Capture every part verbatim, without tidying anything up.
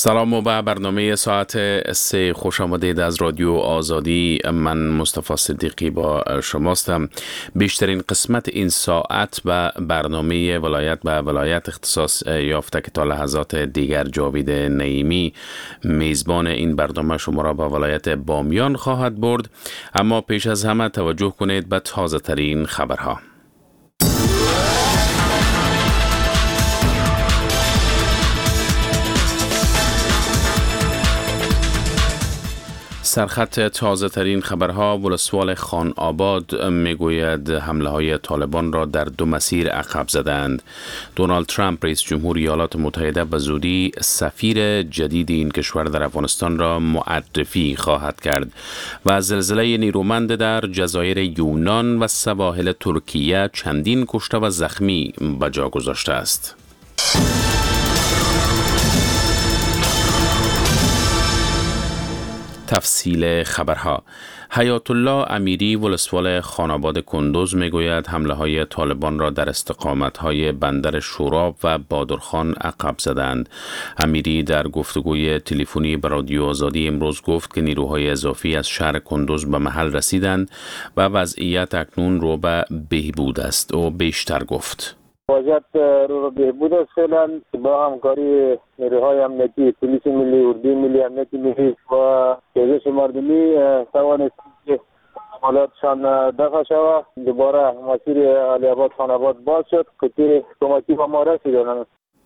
سلام و به برنامه ساعت سه خوش آمدید از رادیو آزادی. من مصطفی صدیقی با شماستم. بیشترین قسمت این ساعت به برنامه ولایت به ولایت اختصاص یافته که تا لحظات دیگر جاوید نعیمی میزبان این برنامه شما را به ولایت بامیان خواهد برد. اما پیش از همه توجه کنید به تازه ترین خبرها. سرخط تازه ترین خبرها. ولسوال خان آباد میگوید حمله های طالبان را در دو مسیر عقب زدند. دونالد ترامپ رئیس جمهور ایالات متحده به زودی سفیر جدید این کشور در افغانستان را معرفی خواهد کرد و زلزله نیرومند در جزایر یونان و سواحل ترکیه چندین کشته و زخمی به جا گذاشته است. تفصیل خبرها. حیات الله امیری ولسوال خان آباد کندوز میگوید حمله های طالبان را در استقامت های بندر شوراب و بادرخان عقب زدند. امیری در گفتگوی تلفنی با رادیو آزادی امروز گفت که نیروهای اضافی از شهر کندوز به محل رسیدند و وضعیت اکنون رو به بهبود است. او بیشتر گفت وضعیت رو به بهبود است فعلا با همکاری نیروهای امنیتی، پلیس ملی، اردوی ملی، امنیت ملی و گردش مردمی توانست که حالاتشان دفع شود. دوباره مسیر علی آباد خان آباد باز شد که تیر کمکی به ما رسیدند.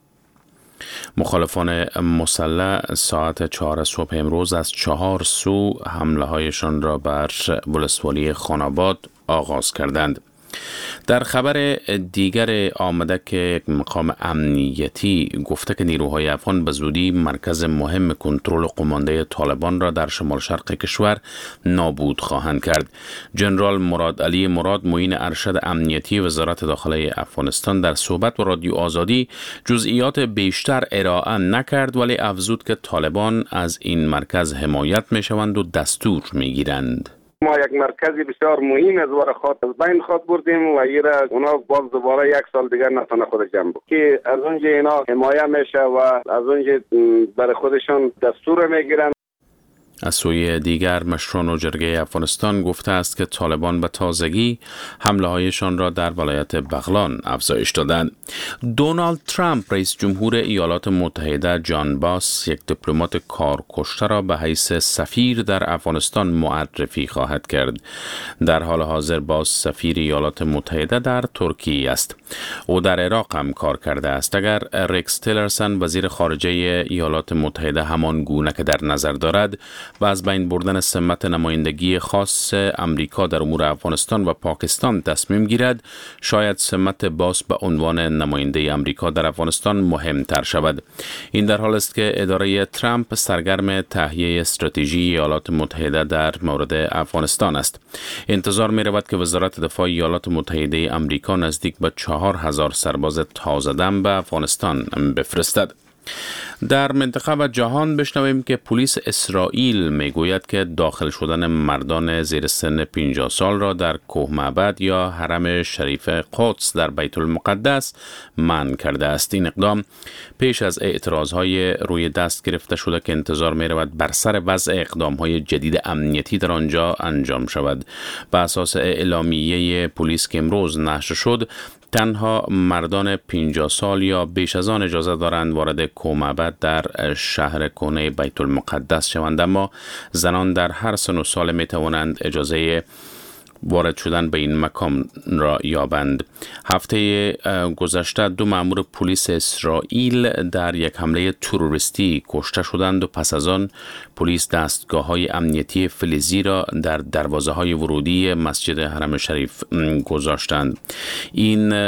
مخالفان مسلح ساعت چهار صبح امروز از چهار سو حمله هایشان را بر ولسوالی خان آباد آغاز کردند. در خبر دیگر آمده که یک مقام امنیتی گفته که نیروهای افغان به زودی مرکز مهم کنترل و قمانده طالبان را در شمال شرق کشور نابود خواهند کرد. جنرال مراد علی مراد معین ارشد امنیتی وزارت داخله افغانستان در صحبت با رادیو آزادی جزئیات بیشتر ارائه نکرد، ولی افزود که طالبان از این مرکز حمایت می شوند و دستور می گیرند. ما یک مرکزی بسیار مهم از وار خود از بین خود بردیم و ایره اونا باز دوباره یک سال دیگر نتونه خود جمع بود که از اونجا اینا حمایه میشه و از اونجا برای خودشان دستور میگیرن. از سوی دیگر مشران و جرگه افغانستان گفته است که طالبان به تازگی حمله هایشان را در ولایت بغلان افزایش دادند. دونالد ترامپ رئیس جمهور ایالات متحده جان باس یک دیپلمات کارکشته را به حیث سفیر در افغانستان معرفی خواهد کرد. در حال حاضر باس سفیر ایالات متحده در ترکیه است. او در عراق هم کار کرده است. اگر ریکس تیلرسن وزیر خارجه ایالات متحده همان گونه که در نظر دارد و از بین بردن سمت نمایندگی خاص امریکا در امور افغانستان و پاکستان تصمیم گیرد، شاید سمت باس به عنوان نماینده امریکا در افغانستان مهمتر شود. این در حال است که اداره ترامپ سرگرم تهیه استراتژی ایالات متحده در مورد افغانستان است. انتظار می رود که وزارت دفاع ایالات متحده امریکا نزدیک به چهار هزار سرباز تازه دم به افغانستان بفرستد. در منطقه و جهان بشنویم که پلیس اسرائیل میگوید که داخل شدن مردان زیر سن پنجاه سال را در کوه معبد یا حرم شریف قدس در بیت المقدس منع کرده است. این اقدام پیش از اعتراضهای روی دست گرفته شده که انتظار می رود بر سر وضع اقدامهای جدید امنیتی در آنجا انجام شود. بر اساس اعلامیه پلیس که امروز نشر شد، تنها مردان پنجاه سال یا بیش از آن اجازه دارند وارد کوه معبد در شهر کهنه بیت المقدس شوند، اما زنان در هر سن و سال می توانند اجازه وارد شدن به این مکان را یابند. هفته گذشته دو مأمور پلیس اسرائیل در یک حمله تروریستی کشته شدند و پس از آن پلیس دستگاه‌های امنیتی فلزی را در دروازه‌های ورودی مسجد حرم شریف گذاشتند. این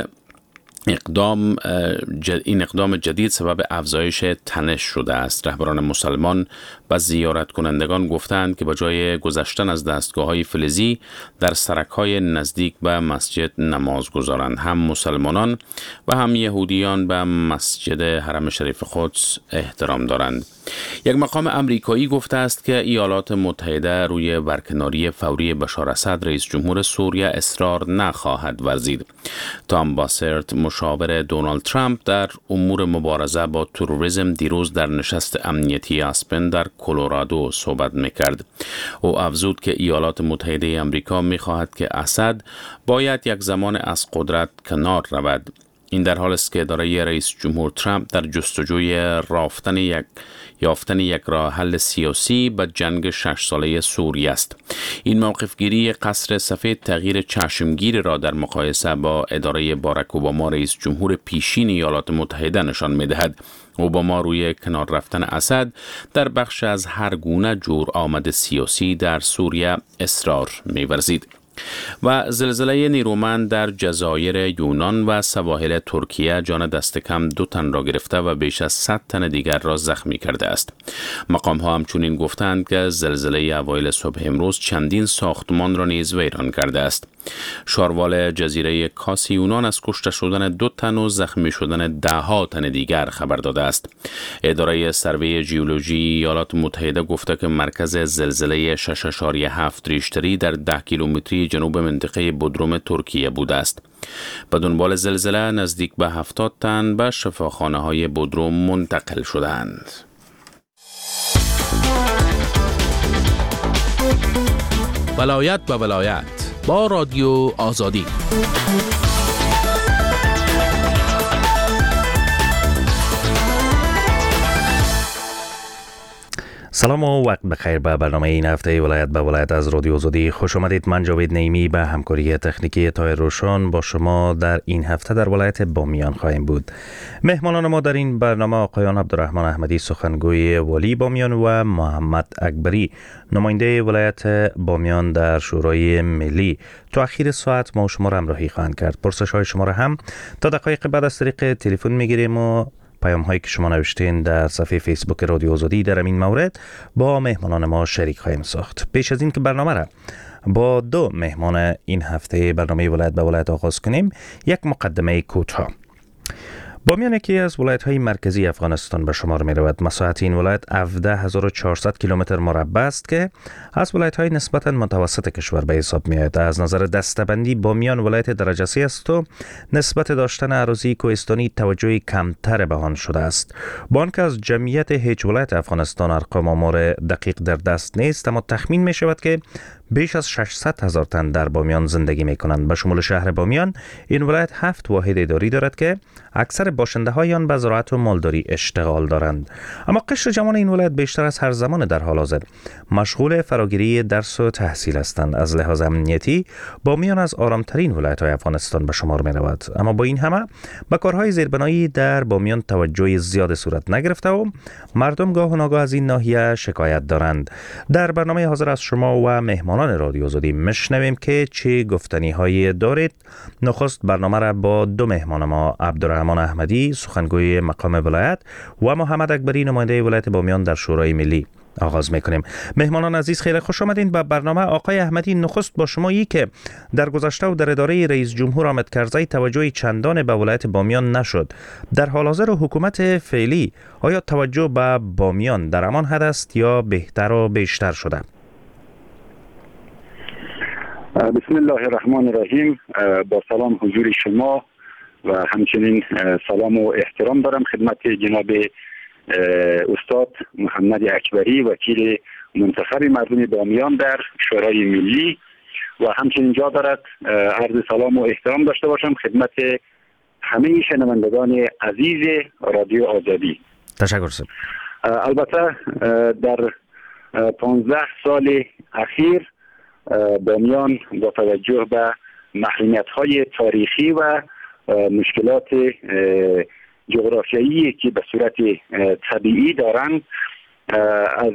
اقدام این اقدام جدید سبب افزایش تنش شده است. رهبران مسلمان و زیارت کنندگان گفتند که به جای گذشتن از دستگاه‌های فلزی در سرک‌های نزدیک به مسجد نماز گذارند. هم مسلمانان و هم یهودیان به مسجد حرم شریف قدس احترام دارند. یک مقام امریکایی گفته است که ایالات متحده روی برکناری فوری بشار اسد رئیس جمهور سوریه اصرار نخواهد ورزید. تام باسرت مشاور دونالد ترامپ در امور مبارزه با تروریسم دیروز در نشست امنیتی اسپن در کلرادو صحبت میکرد. او افزود که ایالات متحده امریکا میخواهد که اسد باید یک زمان از قدرت کنار رود. این در حال است که اداره رئیس جمهور ترامپ در جستجوی رافتن یک یافتن یک راه حل سیاسی به جنگ شش ساله سوریه است. این موقفگیری قصر سفید تغییر چشمگیر را در مقایسه با اداره باراک اوباما رئیس جمهور پیشین ایالات متحده نشان می‌دهد. اوباما روی کنار رفتن اسد در بخش از هر گونه جور آمد سیاسی در سوریه اصرار می‌ورزید. و زلزله نیرومند در جزایر یونان و سواحل ترکیه جان دست کم دو تن را گرفته و بیش از صد تن دیگر را زخمی کرده است. مقام ها همچنین گفتند که زلزله اوایل صبح امروز چندین ساختمان را نیز ویران کرده است. شاروال جزیره کاس یونان از کشته شدن دو تن و زخمی شدن ده ها تن دیگر خبر داده است. اداره سروی ژئولوژی ایالات متحده گفته که مرکز زلزله شش اشاریه هفت ریشتری در ده کیلومتری جنوب منطقه بودروم ترکیه بوده است. به دنبال زلزله نزدیک به هفتاد تن به شفاخانه های بودروم منتقل شدند. ولایت به ولایت با رادیو آزادی. سلام و وقت بخیر. به برنامه این هفته ولایت به ولایت از رادیو آزادی خوش آمدید. من جاوید نعیمی به همکاری تکنیکی طاهر روشن با شما در این هفته در ولایت بامیان خواهیم بود. مهمانان ما در این برنامه آقایان عبدالرحمن احمدی سخنگوی والی بامیان و محمد اکبری نماینده ولایت بامیان در شورای ملی تا اخیر ساعت ما شما را همراهی خواهند کرد. پرسش های شما را هم تا دقایق بعد از طریق تلفن میگیریم و پیام هایی که شما نوشتین در صفحه فیسبوک رادیو آزادی در این مورد با مهمانان ما شریک خواهیم ساخت. پیش از این که برنامه را با دو مهمان این هفته برنامه ولایت به ولایت آغاز کنیم، یک مقدمه کوتاه. بامیان یکی از ولایت‌های مرکزی افغانستان به شمار می‌رود. مساحت این ولایت هفده هزار و چهارصد کیلومتر مربع است که از ولایت‌های نسبتاً متوسط کشور به حساب می‌آید. از نظر دسته‌بندی بامیان ولایت درجه سه است و نسبت داشتن اراضی کوهستانی توجهی کمتر به آن شده است. با آنکه از جمعیت هیچ ولایت افغانستان ارقام آمار دقیق در دست نیست، اما تخمین می‌شود که بیش از ششصد هزار تن در بامیان زندگی می‌کنند. به شمول شهر بامیان، این ولایت هفت واحد اداری دارد که اکثر باشنده های آن به زراعت و مالداری اشتغال دارند. اما قشر جوان این ولایت بیشتر از هر زمان در حال حاضر مشغول فراگیری درس و تحصیل هستند. از لحاظ امنیتی بامیان از آرامترین ولایت های افغانستان به شمار می رود. اما با این همه به کارهای زیربنایی در بامیان توجه زیاد صورت نگرفته و مردم گاه و ناگاه از این ناحیه شکایت دارند. در برنامه حاضر از شما و مهمانان رادیو آزادی میشنویم که چه گفتنی هایی دارید. نخست برنامه را با دو مهمان ما، عبدالرحمن احمدی سخنگوی مقام ولایت و محمد اکبری نماینده ولایت بامیان در شورای ملی آغاز میکنیم. مهمانان عزیز خیلی خوش آمدین به برنامه. آقای احمدی، نخست با شما ای که در گذشته و در اداره رئیس جمهور حامد کرزی توجه چندان به ولایت بامیان نشد، در حال حاضر حکومت فعلی آیا توجه به بامیان در همان حد است یا بهتر و بیشتر شده؟ بسم الله الرحمن الرحیم. با سلام حضور شما و همچنین سلام و احترام دارم خدمت جناب استاد محمد اکبری وکیل منتخب مردم بامیان در شورای ملی و همچنین جا دارد عرض سلام و احترام داشته باشم خدمت همه شنوندگان عزیز رادیو آزادی. تشکر سر. البته در پانزده سال اخیر بامیان با توجه به محرومیت‌های تاریخی و مشکلات جغرافیایی که به صورت طبیعی دارند، از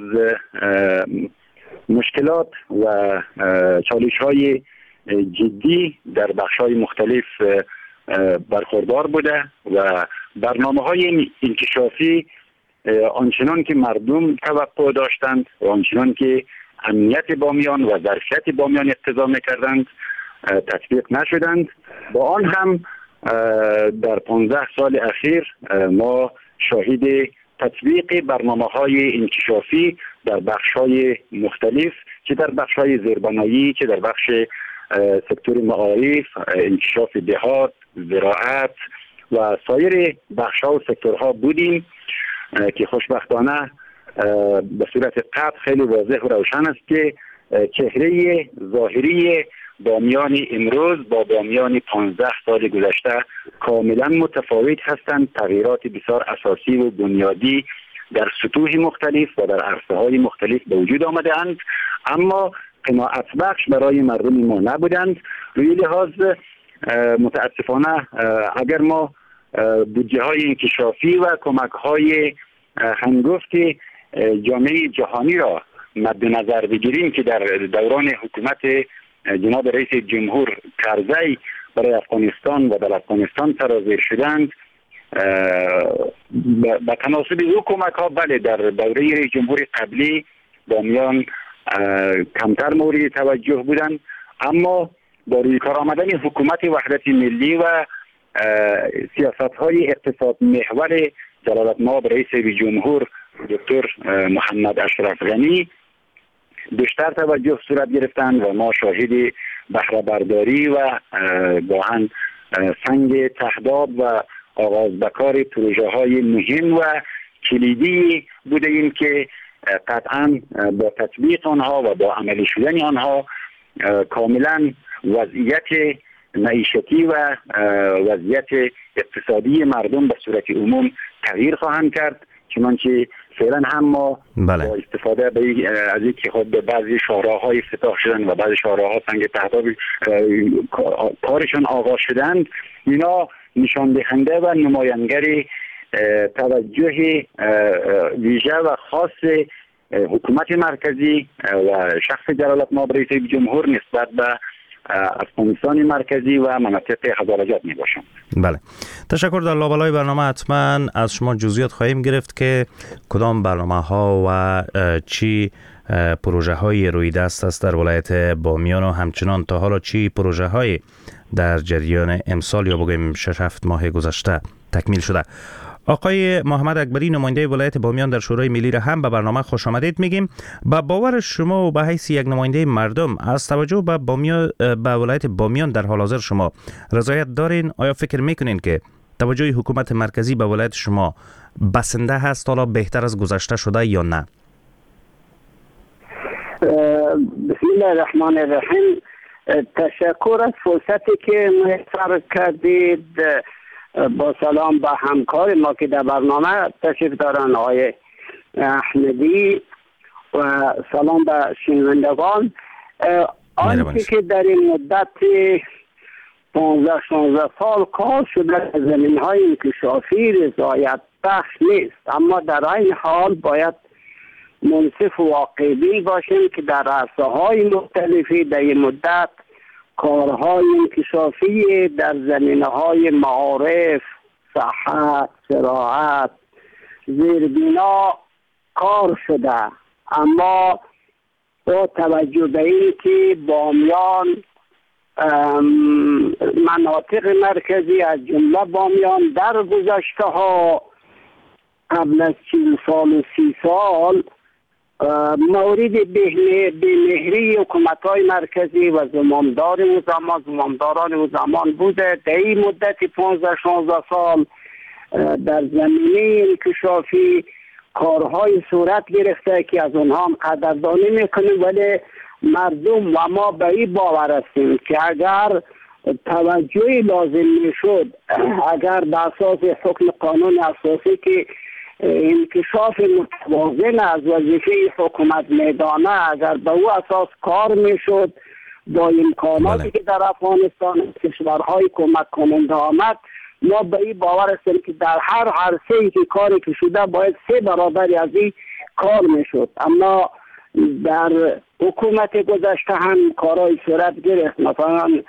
مشکلات و چالش‌های جدی در بخش‌های مختلف برخوردار بوده و برنامه‌های انکشافی آنچنان که مردم توقع داشتند و آنچنان که امنیت بامیان و ظرفیت بامیان اقتضا می‌کردند تطبیق نشدند. با آن هم در پانزده سال اخیر ما شاهد تطبیق برنامه‌های انکشافی در بخش‌های مختلف، چه در بخش‌های زیربنایی، چه در بخش سکتور معارف، انکشاف دهات، زراعت و سایر بخش‌ها و سکتورها بودیم که خوشبختانه به صورت قطع خیلی واضح و روشن است که چهره ظاهری بامیان امروز با بامیان پانزده سال گذشته کاملا متفاوت هستند. تغییرات بسیار اساسی و بنیادی در سطوح مختلف و در عرصه‌های مختلف به وجود آمده‌اند، اما قناعت بخش برای مردم ما نبودند. روی لحاظ متاسفانه اگر ما بودجه های انکشافی و کمک های هنگفت جامعه جهانی را مد نظر بگیریم که در دوران حکومت جناب رئیس جمهور کرزی برای افغانستان و در افغانستان سرازیر شدند، به تناسب او کمک ها بله در دوره رئیس جمهور قبلی بامیان کمتر مورد توجه بودند، اما با روی کار آمدن حکومت وحدت ملی و سیاست های اقتصاد محور جلالتمآب رئیس جمهور دکتر محمد اشرف غنی بیشتر توجه صورت گرفتند و ما شاهد بهره برداری و واقعا سنگ تهداب و آغاز بکار پروژه های مهم و کلیدی بودیم که قطعا با تطبیق آنها و با عملی شدن آنها کاملا وضعیت معیشتی و وضعیت اقتصادی مردم به صورت عموم تغییر خواهند کرد، چنانچه فعلا هم ما بله. با استفاده از اینکه خود بعضی شاهراهای افتتاح شدن و بعضی شاهراها سنگ تهداب کارشان آغاز شدند، اینا نشان دهنده و نمایانگر توجه ویژه و خاص حکومت مرکزی و شخص جلالتمآب رئیس جمهور نسبت به افغانستان مرکزی و مناطق هزارجات می باشند. بله، تشکر. در لابلای برنامه حتما از شما جزئیات خواهیم گرفت که کدام برنامه ها و چی پروژه های روی دست است در ولایت بامیان و همچنان تا حالا چی پروژه های در جریان امسال یا بگویم شش هفت ماه گذشته تکمیل شده. آقای محمد اکبری نماینده ولایت بامیان در شورای ملی را هم به برنامه خوش آمدید میگیم. با باور شما و به حیث یک نماینده مردم از توجه به بامیان به ولایت بامیان در حال حاضر شما رضایت دارین؟ آیا فکر میکنین که توجه حکومت مرکزی به ولایت شما بسنده هست، حالا بهتر از گذشته شده یا نه؟ بسم الله الرحمن الرحیم. تشکر از فرصتی که میسر کردید. با سلام به همکار ما که در برنامه تشریف دارن آقای احمدی و سلام به شنوندگان. آنچه که در این مدت پانزده شانزده سال کار شده در زمین های انکشافی رضایت بخش نیست، اما در این حال باید منصف و واقعی باشیم که در عرصه های مختلفی در این مدت کارهای انکشافی در زمینه‌های معارف، صحت، زراعت، زیربنا کار شده، اما با توجه به این که بامیان مناطق مرکزی از جمله بامیان در گذشته ها قبل از چهل سال و سی سال مورد بهمهری حکومت‌های مرکزی و زمامدار و زمان زمامداران و زمان بوده. در این مدت پانزده شانزده سال در زمینه انکشافی کارهای صورت گرفته که از اونها هم قدردانی میکنیم، ولی مردم و ما به این باور هستیم که اگر توجهی لازم میشد، اگر به اساس حکم قانون اساسی که انکشاف متوازن از وظیفه حکومت میدانه، اگر به او اساس کار میشد با امکاناتی که در افغانستان کشورهای کمک کننده آمد، ما به این باور هستیم که در هر عرصه‌ای که کاری که شده باید سه برابر از این کار میشد. اما در حکومت گذشته هم کارهای صورت گرفت، مثلا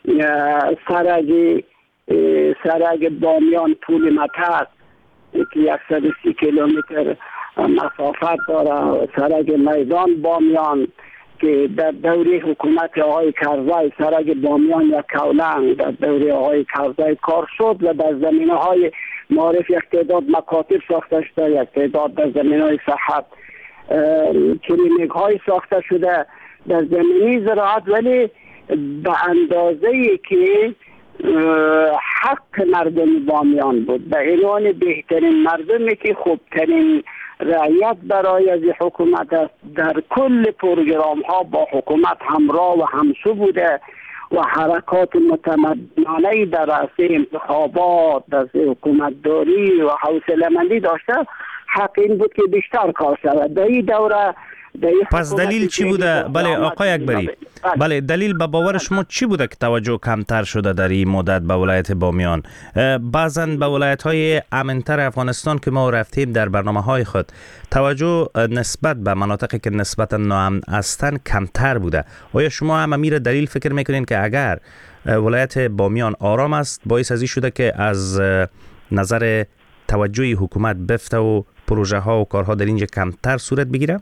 سرگ سرگ بامیان طول متر که صد و سی کیلومتر مسافت داره، سرگ میدان بامیان که در دوره حکومت آقای کرزی سرگ بامیان یا کولنگ در دوره آقای کرزی کار شد و در زمینه های معارف، یک تعداد مکاتب ساخته شده، یک تعداد در زمینهای صحت کلینیک های ساخته شده در زمینی زراعت، ولی به اندازه ای که حق مردم بامیان بود، به عنوان بهترین مردمی که خوبترین رعیت برای از حکومت است، در کل پروگرام ها با حکومت همراه و همسو بوده و حرکات متمدنانه در راسته انتخابات، در حکومت داری و حوصله‌مندی داشته. حق این بود که بیشتر کار شود در این دوره. پس دلیل چی بوده؟ بله آقای اکبری، بله دلیل به باور شما چی بوده که توجه کمتر شده در این مدت به ولایت بامیان؟ بعضا به ولایت های امنتر افغانستان که ما رفتیم در برنامه های خود، توجه نسبت به مناطقی که نسبتا ناامن هستند کمتر بوده. آیا شما هم امیر دلیل فکر میکنین که اگر ولایت بامیان آرام است باعث از این شده که از نظر توجه حکومت بفته و پروژه ها و کارها در اینجا کمتر صورت بگیره؟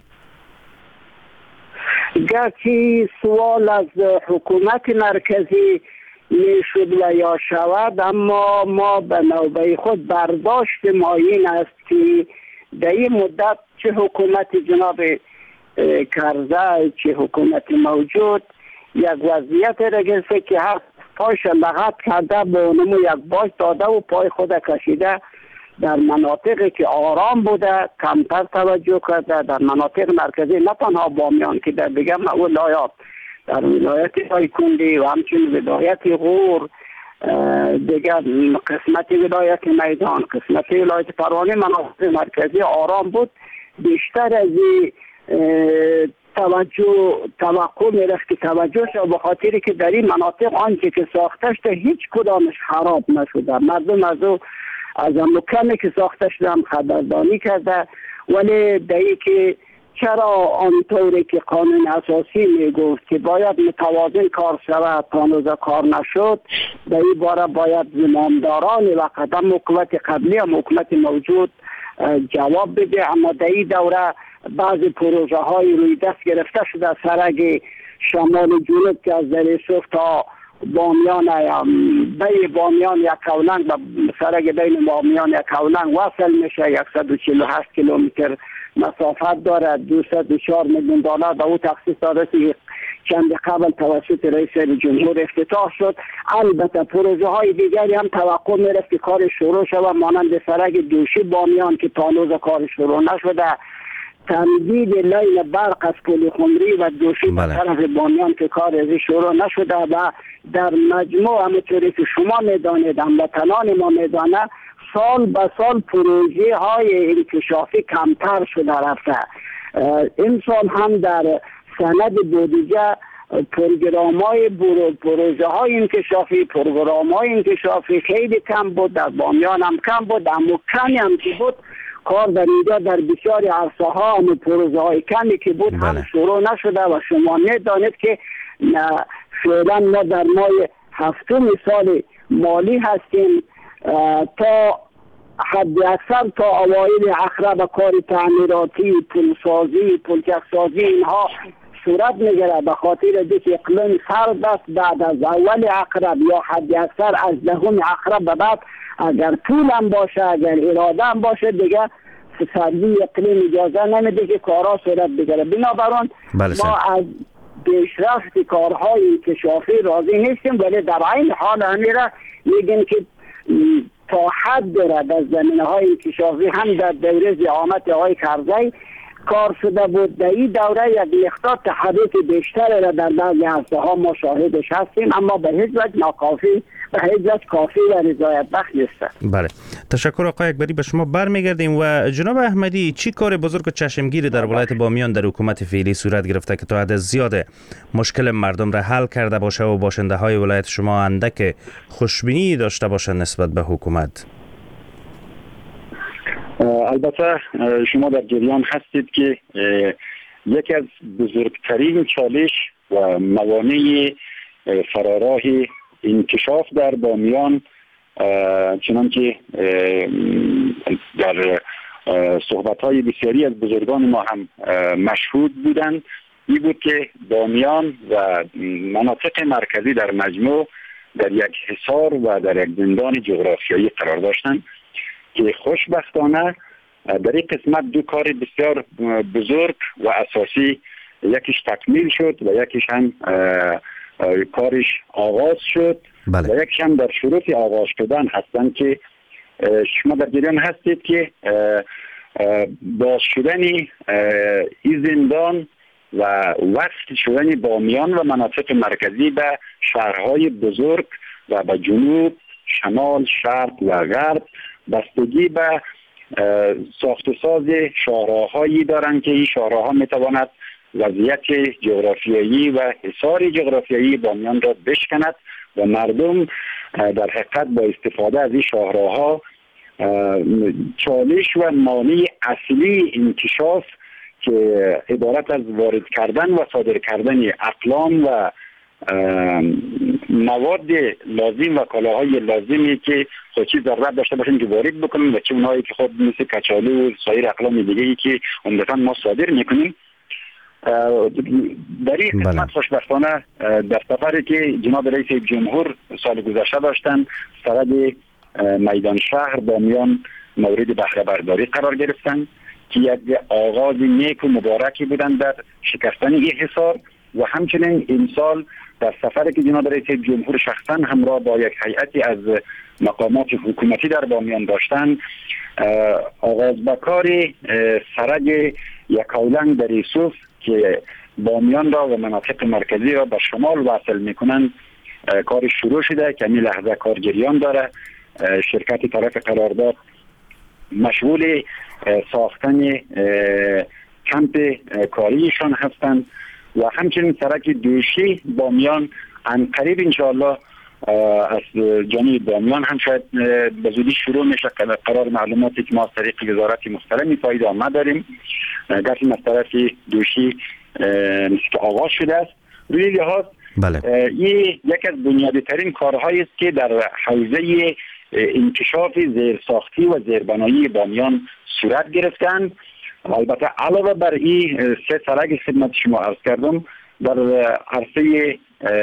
گرچه سوال از حکومت مرکزی میشد و یا شود، اما ما به نوبه خود برداشت ما این است که در این مدت چه حکومت جناب کرزی چه حکومت موجود یک وضعیت را گرفته که هر پایش لغت کرده به اونمو یک باش داده و پای خود کشیده. در مناطقی که آرام بوده کمتر توجه کرده، در مناطق مرکزی نه تنها بامیان که در دیگه ولایات، در ولایت دایکنډي و همچنین ولایت غور، دیگر قسمت ولایت میدان، قسمت ولایت پروانه، مناطق مرکزی آرام بود. بیشتر از توجه توقع میرفت که توجه شد به خاطری که در این مناطق آنچه که ساخته شده هیچ کدامش خراب نشده. مردم از او از مکمی که ساخته شدم خبرداری کرده، ولی دایی که چرا آنطوری که قانون اساسی میگفت که باید متوازن کار شود تانوز کار نشد، در این باره باید زمامداران و قدم حکومت قبلی و حکومت موجود جواب بده. اما در این دوره بعضی پروژه های روی دست گرفته شده، سرک شمال جنوب که از در یوسف تا بامیان، بین بامیان یک کولنگ و سرک بین بامیان یک کولنگ وصل میشه، صد و چهل و هشت کیلومتر مسافت داره، دویست و چهار میلیون دلار به او تخصیص داده که چند قبل توسط رئیس جمهور افتتاح شد. البته پروژه های دیگری هم توقع میرفت که کار شروع شود، مانند سرک دوشی بامیان که تا هنوز کار شروع نشده، تمدید لیل برق از پل خمری و دوشی به طرف بامیان که کار ازی شروع نشده و در مجموع همونطوری که شما میدانید، هموطنان ما میدانه، سال به سال پروژه های انکشافی کمتر شده رفته. این سال هم در سند بودجه پروگرام های پروژه های انکشافی پروگرام های انکشافی خیلی کم بود، در بامیان هم کم بود، اما کمی هم که بود کار در اینجا در بسیاری عرصه ها هم پروژه های کمی که بود بله. هم شروع نشده و شما میدانید که فعلا ما در ماه هفتم سال مالی هستیم، تا حد اکثر تا اوایل اخرب کار تعمیراتی، پلسازی، پلچکسازی اینها صورت میگیره، به خاطر دیگه اقلیم سرد است. بعد از اول اخرب یا حد اکثر از دهم اخرب به بعد اگر پول هم باشه، اگر اراده هم باشه، دیگه سردی اقلیم اجازه نمیده که کارها صورت بگیره. بنابراین ما از پیشرفت کارهای انکشافی راضی نیستیم، ولی در این حال همیره میگیم که تا حد داره در زمینه های انکشافی هم در دوره زعامت آقای کرزی کار شده بود. در این دوره یک مقدار تحرک بیشتر را در بعضی عرصه ها ما شاهدش هستیم، اما به هیچ وجه ناکافی، به هیچ وجه کافی و رضایت بخش نیست. بله، تشکر آقای اکبری. به شما برمیگردیم. و جناب احمدی، چی کار بزرگ و چشمگیری در ولایت بامیان در حکومت فعلی صورت گرفته که تا حد زیاد مشکل مردم را حل کرده باشه و باشنده های ولایت شما اندک خوشبینی داشته باشند نسبت به حکومت؟ البته شما در جریان هستید که یکی از بزرگترین چالش و موانع فراراه انکشاف در بامیان، چنانکه در صحبت‌های بسیاری از بزرگان ما هم مشهود بودند، این بود که بامیان و مناطق مرکزی در مجموع در یک حصار و در یک زندان جغرافیایی قرار داشتند که خوشبختانه در این قسمت دو کار بسیار بزرگ و اساسی، یکیش تکمیل شد و یکیش هم کارش آغاز شد. بله. و یکیش هم در شروط آغاز شدن هستن که شما در جریان هستید که باز شدن این زندان و وصل شدن بامیان و مناطق مرکزی به شهرهای بزرگ و به جنوب، شمال، شرق و غرب بستگی به ساخت و ساز شاهراهایی دارند که این شاهراها میتواند وضعیت جغرافیایی و حصار جغرافیایی بامیان را بشکند و مردم در حقیقت با استفاده از این شاهراها چالش و مانع اصلی انکشاف که عبارت از وارد کردن و صادر کردن اقلام و مواد لازم و کالاهای لازمی که خودی ضرورت داشته باشن که وارد بکنن و چه اونهایی که خود مثل کچالو و سایر اقلام دیگه ای که عمدتاً ما صادر میکنیم. در این قسمت خوشبختانه در سفری که جناب رئیس جمهور سال گذشته داشتن سرد میدان شهر بامیان مورد بهره برداری قرار گرفتن که یک آغاز نیک و مبارکی بودن در شکستن این حصار و همچنین امسال در سفری که جناب رئیس جمهور شخصا همراه با یک هیئتی از مقامات حکومتی در بامیان داشتن آغاز به کار سرد یکاولنگ در یوسف که بامیان را و مناطق مرکزی را به شمال وصل میکنن کار شروع شده که این لحظه کار جریان داره. شرکت طرف قرارداد مشغول ساختن کمپ کاریشان هستند و همچنین سرک دوشی بامیان عنقریب انشاءالله از جانب بامیان هم شاید به زودی شروع میشه. قرار معلوماتی که ما از طریق وزارت محترم فایده آمد داریم گرچه از طرف دوشی که آغاز شده است. روی لحاظ بله. این یک از بنیادی ترین کارهایی است که در حوزه انکشاف زیرساختی و زیربنایی بامیان صورت گرفتند. البته علاوه بر این سه سرک خدمت شما عرض کردم در عرصه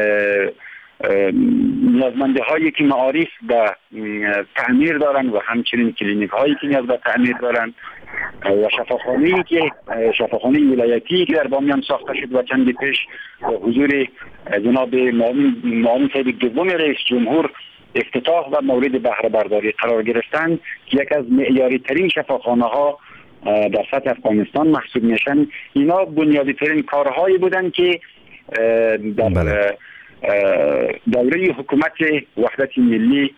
نیازمنده هایی که معارف به تعمیر دارن و همچنین کلینیک هایی که نیاز به تعمیر دارن و شفاخانه‌ای که شفاخانه ولایتی که در بامیان ساخته شد و چندی پیش حضور جناب معاون صاحب دوم رئیس جمهور افتتاح و مورد بهره برداری قرار گرفتن که یک از معیاری ترین شفاخانه ها در سطح افغانستان محسوب میشن. اینا بنیادی ترین کارهایی بودن که در بله. دوره حکومت وحدت ملی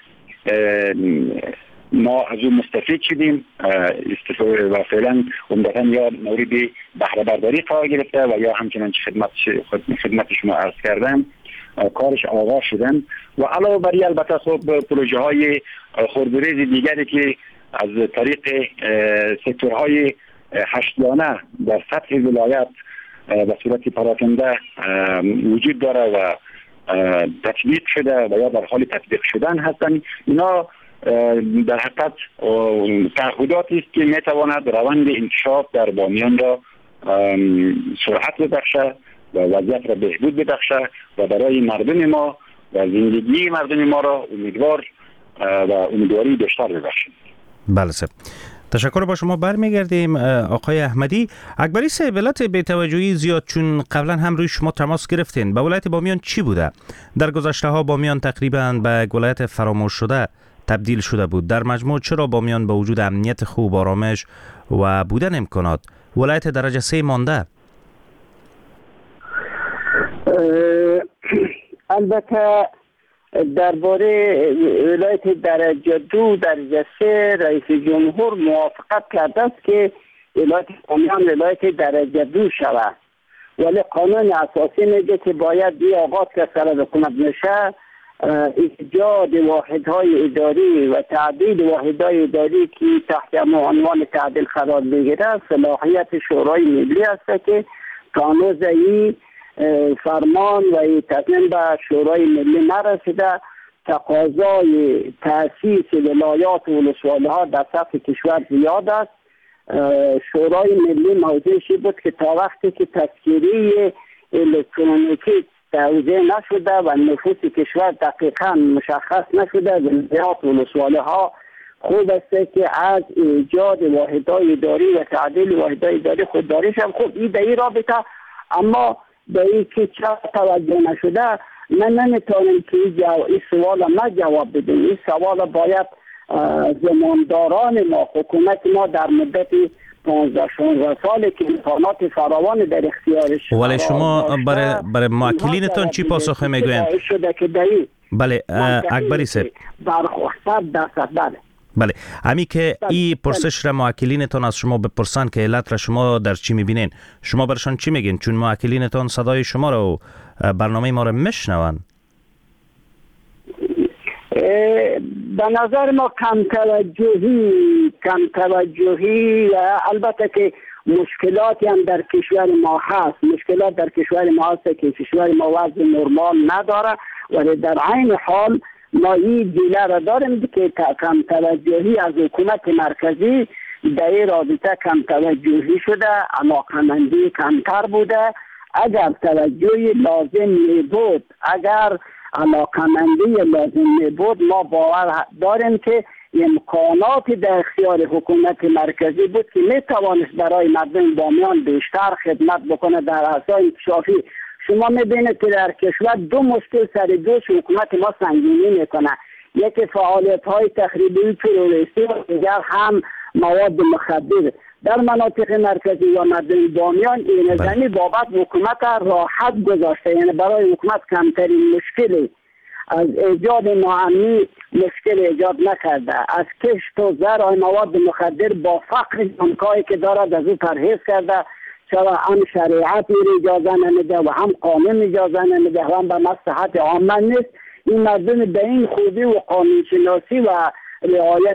ما از اون مستفید شدیم و فعلا عمدتاً یا مورد بهره برداری قرار گرفته و یا همچنان خدمت خدمت شما عرض کردم کارش آغاز شدن و علاوه بر این البته خب پروژه های خردوریز دیگری که از طریق سکتورهای هشتگانه در سطح ولایت به صورت پراکنده وجود داره و تطبیق شده و یا در حال تطبیق شدن هستند. اینا در حقیقت تعهداتی است که میتواند روند انکشاف در بامیان را سرعت ببخشه و وضعیت را بهبود ببخشه و برای مردم ما و زندگی مردم ما را امیدوار و امیدواری بیشتر ببخشه. بله سر. تشکر با شما برمیگردیم آقای احمدی. اکبری صاحب علت بی‌توجهی زیاد چون قبلا هم روی شما تماس گرفتین به ولایت بامیان چی بوده؟ در گذشته ها بامیان تقریبا به ولایت فراموش شده تبدیل شده بود. در مجموع چرا بامیان با وجود امنیت خوب، آرامش و بودن امکانات ولایت درجه سه مانده؟ البته درباره ولایت درجه دو درجه سه رئیس جمهور موافقت کرده است که ولایت بامیان ولایت درجه دو شود، ولی قانون اساسی میگه که باید این آغاز که سر حکومت میشه ایجاد واحدهای اداری و تعدیل واحدهای اداری که تحت عنوان تعدیل قرار بگیره صلاحیت شورای ملی است که قانون این فرمان و تصمیم به شورای ملی نرسیده. تقاضای تأسیس ولایات و ولسوالی‌ها در سطح کشور زیاد است. شورای ملی موضوعی بود که تا وقتی که تذکیره الکترونیکی توزیع نشده و نفوس کشور دقیقا مشخص نشده ولایات و ولسوالی‌ها خوب است که از ایجاد واحدهای اداری و تعدیل واحدهای اداری خودداری شد. خب این در این رابطه، اما به این که چرا توجه نشده، من نمیتونم که این سوال ما جواب بدیم. این سوال باید زمانداران ما، حکومت ما در مدت پانزده شانزده سالی که امکانات فراوان در اختیارش، ولی شما برای برای موکلینتان چی پاسخ میگوین؟ بله اکبری صاحب، برخواست درصد بله بله امی که این پرسش را موکلینتان از شما بپرسن که علت را شما در چی میبینین، شما برشان چی میگین؟ چون موکلینتان صدای شما را و برنامه ما را میشنون. به نظر ما کم توجهی کم توجهی البته که مشکلاتی هم در کشور ما هست، مشکلات در کشور ما هست که کشور ما وضع نرمال نداره، ولی در عین حال ما این گله را داریم که کم توجهی از حکومت مرکزی در این رابطه کم توجهی شده، علاقمندی کمتر بوده. اگر توجهی لازم می بود، اگر علاقمندی لازم می بود، ما باور داریم که امکانات در اختیار حکومت مرکزی بود که می توانست برای مردم بامیان بیشتر خدمت بکنه در عرصه‌های انکشافی. شما میبینید که در کشور دو مشکل سر دوش حکومت ما سنگینی میکنه، یکی فعالیت های تخریبی تروریستی و دیگر هم مواد مخدر. در مناطق مرکزی و مردم بامیان این زمین بابت حکومت راحت گذاشته، یعنی برای حکومت کمترین مشکلی از ایجاد ناامنی مشکل ایجاد نکرده. از کشت و زرع مواد مخدر با فقر جانکایی که دارد از او پرهیز کرده، چرا هم شریعت اجازه نمیده و هم قانون اجازه نمیده و هم به مصلحت عامه نیست. این مردم به این خوبی و قانون شناسی و رعایت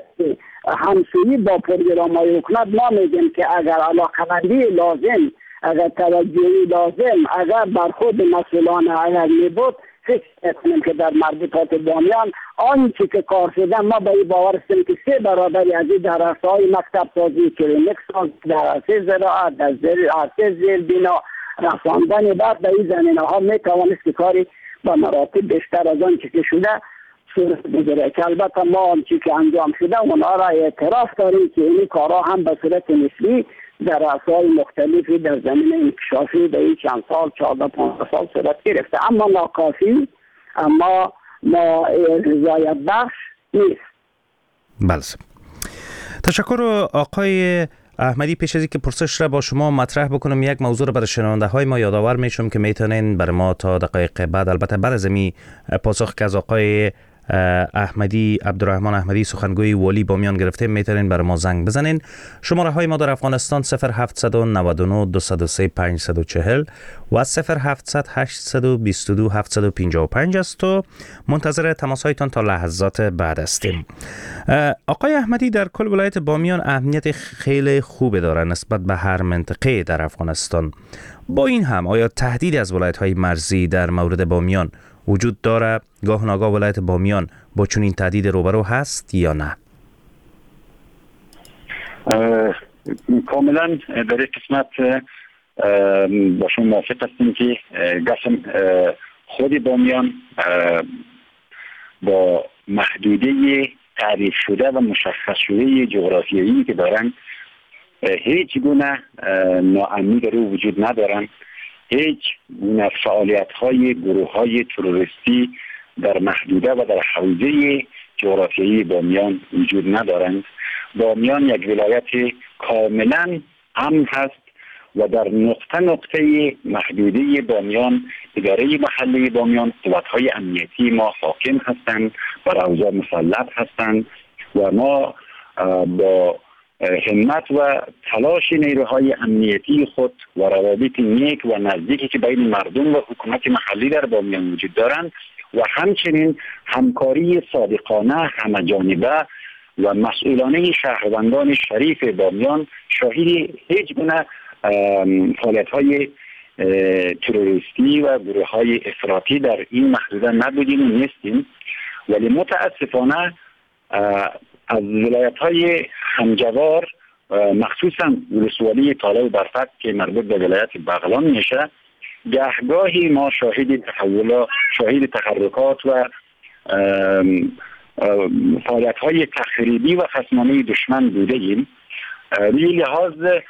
همسویی با پروگرام‌های حکومت ما میگیم که اگر علاقمندی لازم، اگر توجهی لازم، اگر برخورد مسئولان اگر میبود، فکر میکنیم که در مربوطات بامیان آنچه که کار شده، ما به این باور هستیم که سه برابری از این در عرصه‌های مکتب سازی، کلینیک سازی، در عرصه زراعت، در عرصه زیربنا، رساندن بعد به این زمینه‌ها میتوانست که کاری با مراتب بیشتر از آنچه که شده صورت بگیره. که البته ما آنچه که انجام شده اونا را اعتراف داریم که این کارها هم به صورت نسبی در عرصه‌های مختلفی در زمینه انکشافی به این چند سال چهارده پانزده سال صورت گرفته، اما ناکافی، اما ما رضایت بخش نیست. بله، تشکر آقای احمدی. پیش از اینکه پرسش را با شما مطرح بکنم، یک موضوع را برای شنونده های ما یادآور میشم که میتونین برای ما تا دقایق بعد، البته بعد از می پاسخ که از آقای احمدی عبدالرحمن احمدی سخنگوی والی بامیان گرفته، میتونین برای ما زنگ بزنین. شماره های ما در افغانستان صفر هفت نه نه دو صفر سه پنج چهار صفر و صفر هفت هشت دو دو هفت پنج پنج است و منتظر تماس هایتان تا لحظات بعد هستیم. آقای احمدی، در کل ولایت بامیان اهمیت خیلی خوب داره نسبت به هر منطقه در افغانستان. با این هم آیا تهدید از ولایت های مرزی در مورد بامیان وجود داره؟ گاه ناگاه ولایت بامیان با چون این تهدید روبرو هست یا نه؟ کاملا در این قسمت با شما موافق هستیم که قسم خود بامیان با محدوده تعریف شده و مشخص شده جغرافیایی که دارن، هیچ گونه ناامنی در او وجود ندارن، هیچ گونه فعالیت های گروه های تروریستی در محدوده و در حوزه جغرافیایی بامیان وجود ندارند. بامیان یک ولایت کاملا امن هست و در نقطه نقطه محدوده بامیان اداره محلی بامیان قوت‌های امنیتی ما حاکم هستند و اوضاع مسلط هستند و ما با همت و تلاش نیروهای امنیتی خود و روابط نیک و نزدیکی که بین مردم و حکومت محلی در بامیان وجود دارند و همچنین همکاری صادقانه همه‌جانبه و مسئولانه شهروندان شریف بامیان شاهد هیچ گونه فعالیت‌های تروریستی و گروه‌های افراطی در این محدوده نبودیم و نیستیم. ولی متاسفانه از ولایت‌های همجوار مخصوصا ولسوالی طالع و برفت که مربوط به ولایت بغلان میشه، گهگاهی ما شاهد تحولات، شاهد تحرکات و فعالیت های تخریبی و خصمانه دشمن بوده ایم. روی لحاظ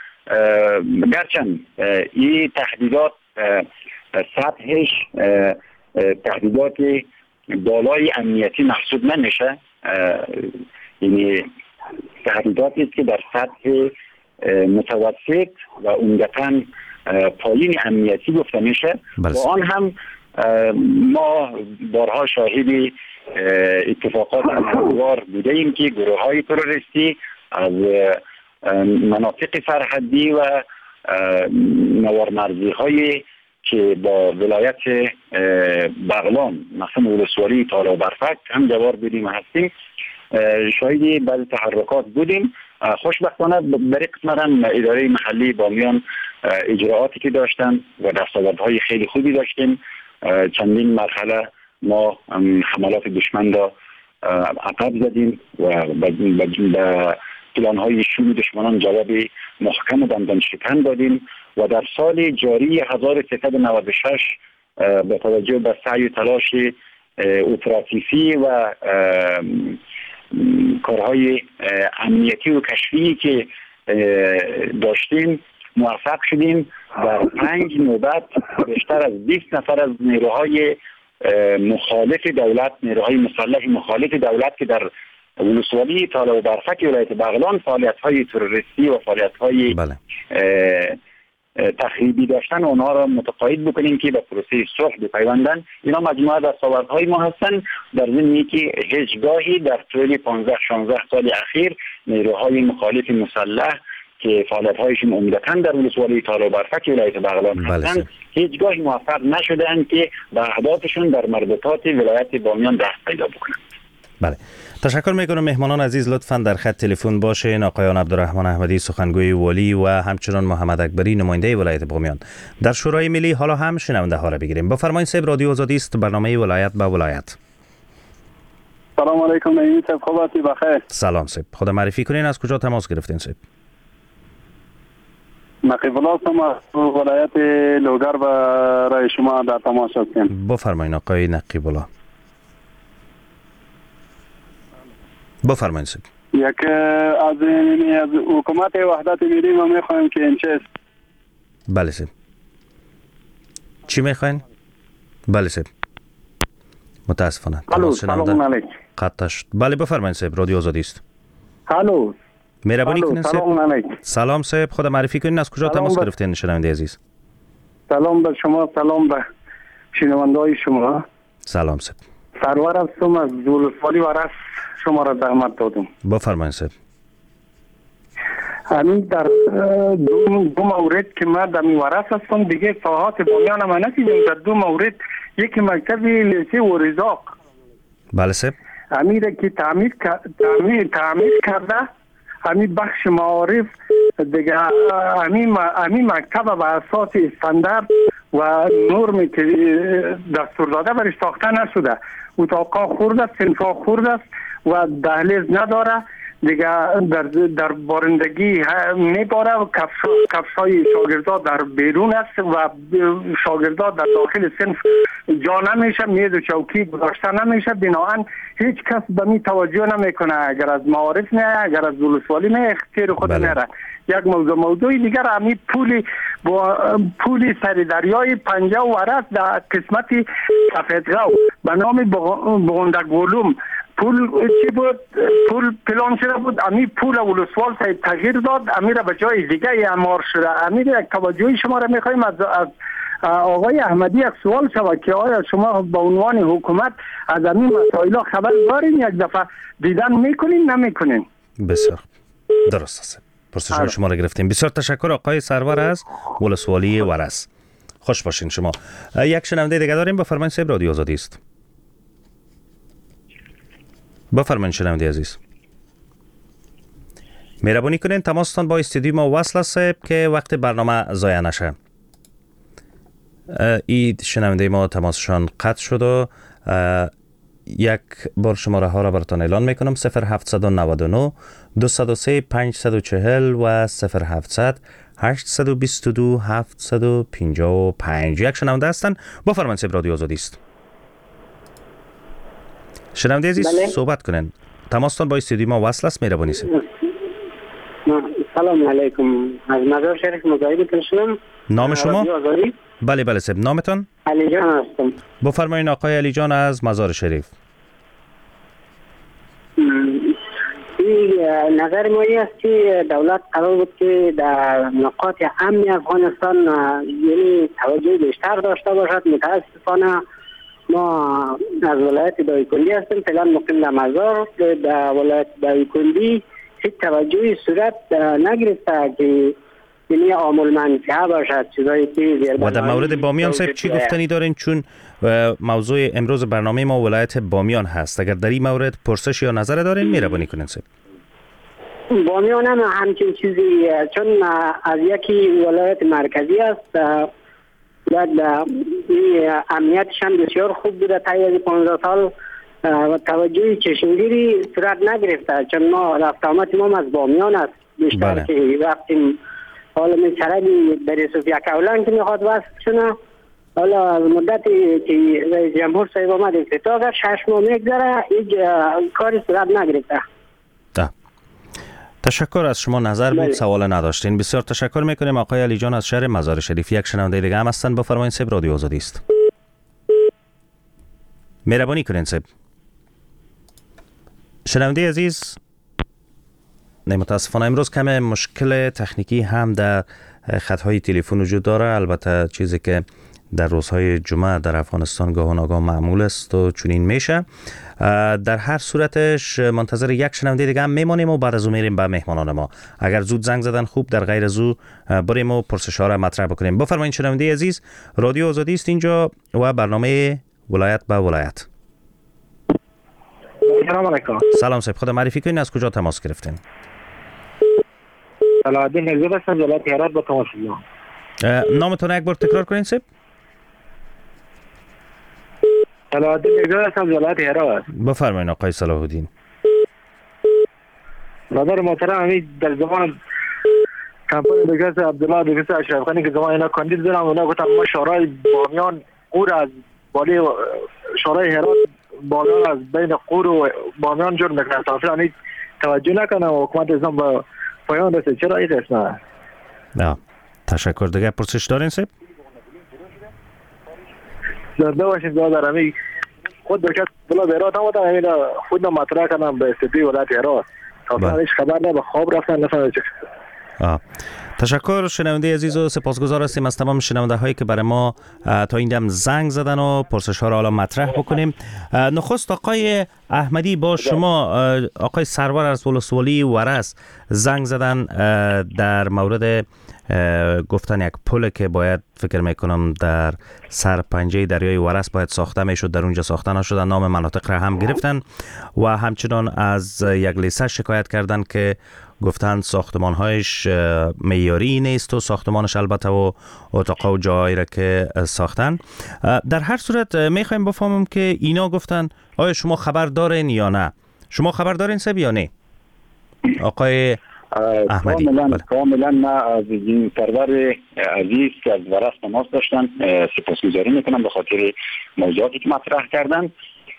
گرچند این تهدیدات سطحش تهدیدات بالای امنیتی محسوب نمیشه، یعنی تهدیداتی است که در سطح متوسط و عمدتاً پایین امنیتی گفته میشه. و آن هم ما بارها شاهد اتفاقات ناگوار بوده ایم که گروه های تروریستی از مناطق سرحدی و نوارمرزی های که با ولایت بغلان مثلا ولسوالی تالا و برفک هم جوار بودیم هستیم، شاهد بعضی تحرکات بودیم. خوشبختانه در این قسمت هم اداره محلی بامیان اجراعاتی که داشتن و دستاوردهای خیلی خوبی داشتیم. چندین مرحله ما حملات دشمن را عقب زدیم و به پلان‌های شوم دشمنان جواب محکم و دندان شکن دادیم و در سال جاری هزار و سیصد و نود و شش با توجه به سعی و تلاش اپراتیفی و کارهای امنیتی و کشفی که داشتیم موفق شدیم در پنج نوبت بیشتر از بیست نفر از نیروهای مخالف دولت، نیروهای مسلح مخالف دولت که در ولسوالی تالا و برفک ولایت بغلان فعالیت‌های تروریستی و فعالیت‌های بله. تخریبی داشتن اونها را متقاعد بکنیم که به پروسه صلح بپیوندن. اینا مجموعه دستاوردهای ما هستند، در ضمنی که هیچگاهی در طول پانزده شانزده سال اخیر نیروهای مخالف مسلح که فعالیت‌هایشون عمدتاً در ولسوالی تالا و برفک ولایت بغلان هستند هیچگاهی موفق نشدند که به اهدافشون در مربوطات ولایت بامیان دست پیدا بکنند. بله، تشکر میکنم. مهمانان عزیز لطفاً در خط تلفن باشین. آقایان عبدالرحمن احمدی سخنگوی والی و همچنان محمد اکبری نماینده ولایت بامیان در شورای ملی حالا هم شنونده ها را بگیریم. بفرمایید صاحب، رادیو آزادی است، برنامه ولایت به ولایت. سلام علیکم نعیمی صاحب، خوبی بخیر؟ سلام صاحب، خود معرفی کنین، از کجا تماس گرفتین صاحب؟ نقیب الله هستم، ولایت لوگر و رای شما در تماس هستیم. بفرمایید آقای نقیب الله. بفرمایید صاحب. یک از از حکومت وحدت ملی ما میخوایم که این چیز. بله صاحب. چی میخواین؟ بله صاحب. متاسفانه. الو، سلام علیکم. قطعش. بله بفرمایید صاحب، رادیو آزادی است. الو. مهربانی کنین صاحب. سلام علیکم. سلام صاحب، خود معرفی کنین، از کجا تماس گرفتین شنونده عزیز؟ سلام به شما، سلام به شنونده‌های شما. سلام صاحب. سرور هستم از ولسوالی ورس، شما را زحمت دادم. بفرمایید صاحب. همین در دو, دو مورد که من در ورس هستم دیگه ساحات بامیان ما نسیدیم. در دو مورد، یک مکتب لیسه و رزاق. بله صاحب. امیر که تعمیر تعمیر تعمیر کرده، همین بخش معارف دیگه همین همین مکتب به اساس استاندارد و نرمی که دستور داده برش ساخته نشده. اتاقا خورد است، صنفا خورد است و دهلیز نداره دیگه. در در بارندگی میباره و کفش کفشای شاگردا در بیرون است و شاگردا در داخل صنف جا نمیشه، میز و چوکی گذاشته نمیشه. بنابراین هیچ کس به می توجه نمیکنه، اگر از معارف نه، اگر از ولسوالی نه، اختیار خود بله. نره. یک موضوع موضوع دیگر همین پول با پول سر دریای پنجه و ورس در قسمت سفیدگاو به نام بغندگولوم پول چی بود؟ پول پلان شده بود، امی پول ولسوال سای تغییر داد، امی را به جای دیگه اعمار شده. امی را یک توجهی شما را میخوایم از, از آقای احمدی یک سوال شود که آیا شما به عنوان حکومت از این مسائل خبر دارین؟ یک دفعه دیدن میکنین نمیکنین؟ بسیار درست است. پرسش شما را گرفتیم. بسیار تشکر آقای سرور از ولسوالی ورس. خوش باشین شما. یک شنونده دیگه داریم، بفرمایید صاحب، رادیو آزادی است. بفرمایید شنونده عزیز. مهربانی کنین تماستان با استودیو ما وصل است که وقت برنامه ضایع نشه. این شنونده ما تماسشان قطع شد و یک بار شماره ها را براتون اعلان میکنم: صفر هفت نه نه دو صفر سه پنج چهار صفر و صفر هفتصد هشت دو دو هفت پنج پنج. یک شنونده هستن، بفرمایید صاحب، رادیو آزادی است. شنونده عزیز بله. صحبت کنن. تماستان با استودیو ما وصل است. مهربانی سید. سلام علیکم. از مزار شریف مزاحمتون کنشم. نام شما؟ بله بله سید. نامتان؟ علی جان هستم. بفرمایید آقای علی جان از مزار شریف. این نظر ما است که دولت قرار بود که در نقاط امن افغانستان یعنی توجه بیشتر داشته باشد. متاسفانه ما از ولایت دایکنډي هستیم، فعلا مقیم در مزار. در ولایت دایکنډي هیچ توجهی صورت نگرفته که یعنی عامل منفعه باشد. چیزایی که و در مورد بامیان صاحب چی گفتنی دارین؟ چون موضوع امروز برنامه ما ولایت بامیان هست. اگر در این مورد پرسش یا نظر دارین مهربانی کنین صاحب. بامیان هم همچین چیزی، چون از یکی ولایت مرکزی است و امنیتش هم بسیار خوب بوده تا از پانزده سال و توجهی چشمگیری صورت نگرفته، چون ما رفت آمد ما از بامیان است بیشتر. بله. که رفتیم حالا می سرگی در صوفیا کولان که میخواد وصل شنه، حالا مدتی که رئیس جمهور صاحب آمد افتتاح کرد شش ماه میگذره هیچ کاری صورت نگرفته. تشکر از شما. نظر بود، سوال نداشتین. بسیار تشکر میکنیم. آقای علی جان از شهر مزار شریف. یک شنونده دیگه هم هستن. بفرمایید صاحب، رادیو آزادی است. مهربانی کنین صاحب. شنونده عزیز، نه متاسفانه امروز کم مشکل تکنیکی هم در خطهای تلفن وجود داره. البته چیزی که در روزهای جمعه در افغانستان گاه و ناگاه معمول است و چنین میشه. در هر صورتش منتظر یک شنونده دیگه هم میمانیم و بعد از اون میریم به مهمانان ما. اگر زود زنگ زدن خوب، در غیر از او بریم و پرسش‌ها را مطرح بکنیم. بفرمایید شنونده عزیز، رادیو آزادی است اینجا و برنامه ولایت به ولایت. سلام علیکم. سلام صاحب، خود معرفی کنین، از کجا تماس گرفتین؟ صلاح‌الدین نجات هستم، ولایت هرات با تماس میگیرم. نامتون یک بار تکرار کنین صاحب. صلاح‌الدین نجات هستم، ولایت هرات. بفرمایید آقای صلاح الدین. برادر محترم، همین در زمان کمپانی دکتر عبدالله دکتر اشرف خانی که زمان اینا کاندید بودم، اونا گفتم ما شورای بامیان قور از بالی شورای هرات بامیان از بین قور و بامیان جور میکنن، اصلا هیچ توجه نکنه و حکومت اسلام با پایان رسه. چرا این قسمه؟ نه تشکر. دیگه پرسش دارین صاحب؟ زنده باشین برادر. همین خود دکتر عبدالله هرات هم بودم، همین خود مطرح کنم به استودیو ولایت هرات. اصلا هیچ خبر نه، به خواب رفتن نفهمه چه. آه. تشکر شنونده عزیز و سپاسگزار هستیم از تمام شنونده هایی که برای ما تا این دم زنگ زدن و پرسش ها را حالا مطرح بکنیم. نخست آقای احمدی با شما، آقای سرور از ولسوالی ورس زنگ زدن در مورد گفتن یک پل که باید فکر میکنم در سرپنجه دریای ورس باید ساخته میشد، در اونجا ساخته نشد، نام مناطق را هم گرفتن و همچنان از یک لیسه شکایت کردن که گفتن ساختمان‌هایش معیاری نیست و ساختمانش البته و اتاق و جایی را که ساختن. در هر صورت میخوایم بفهمم که اینا گفتن آیا شما خبر دارین یا نه؟ شما خبر دارین سب یا نه؟ آقای احمدی. کاملا کاملا ما از این سرور عزیز که از ورس تماس داشتن سپاسگزاری میکنم به خاطر موضوعاتی که مطرح کردن.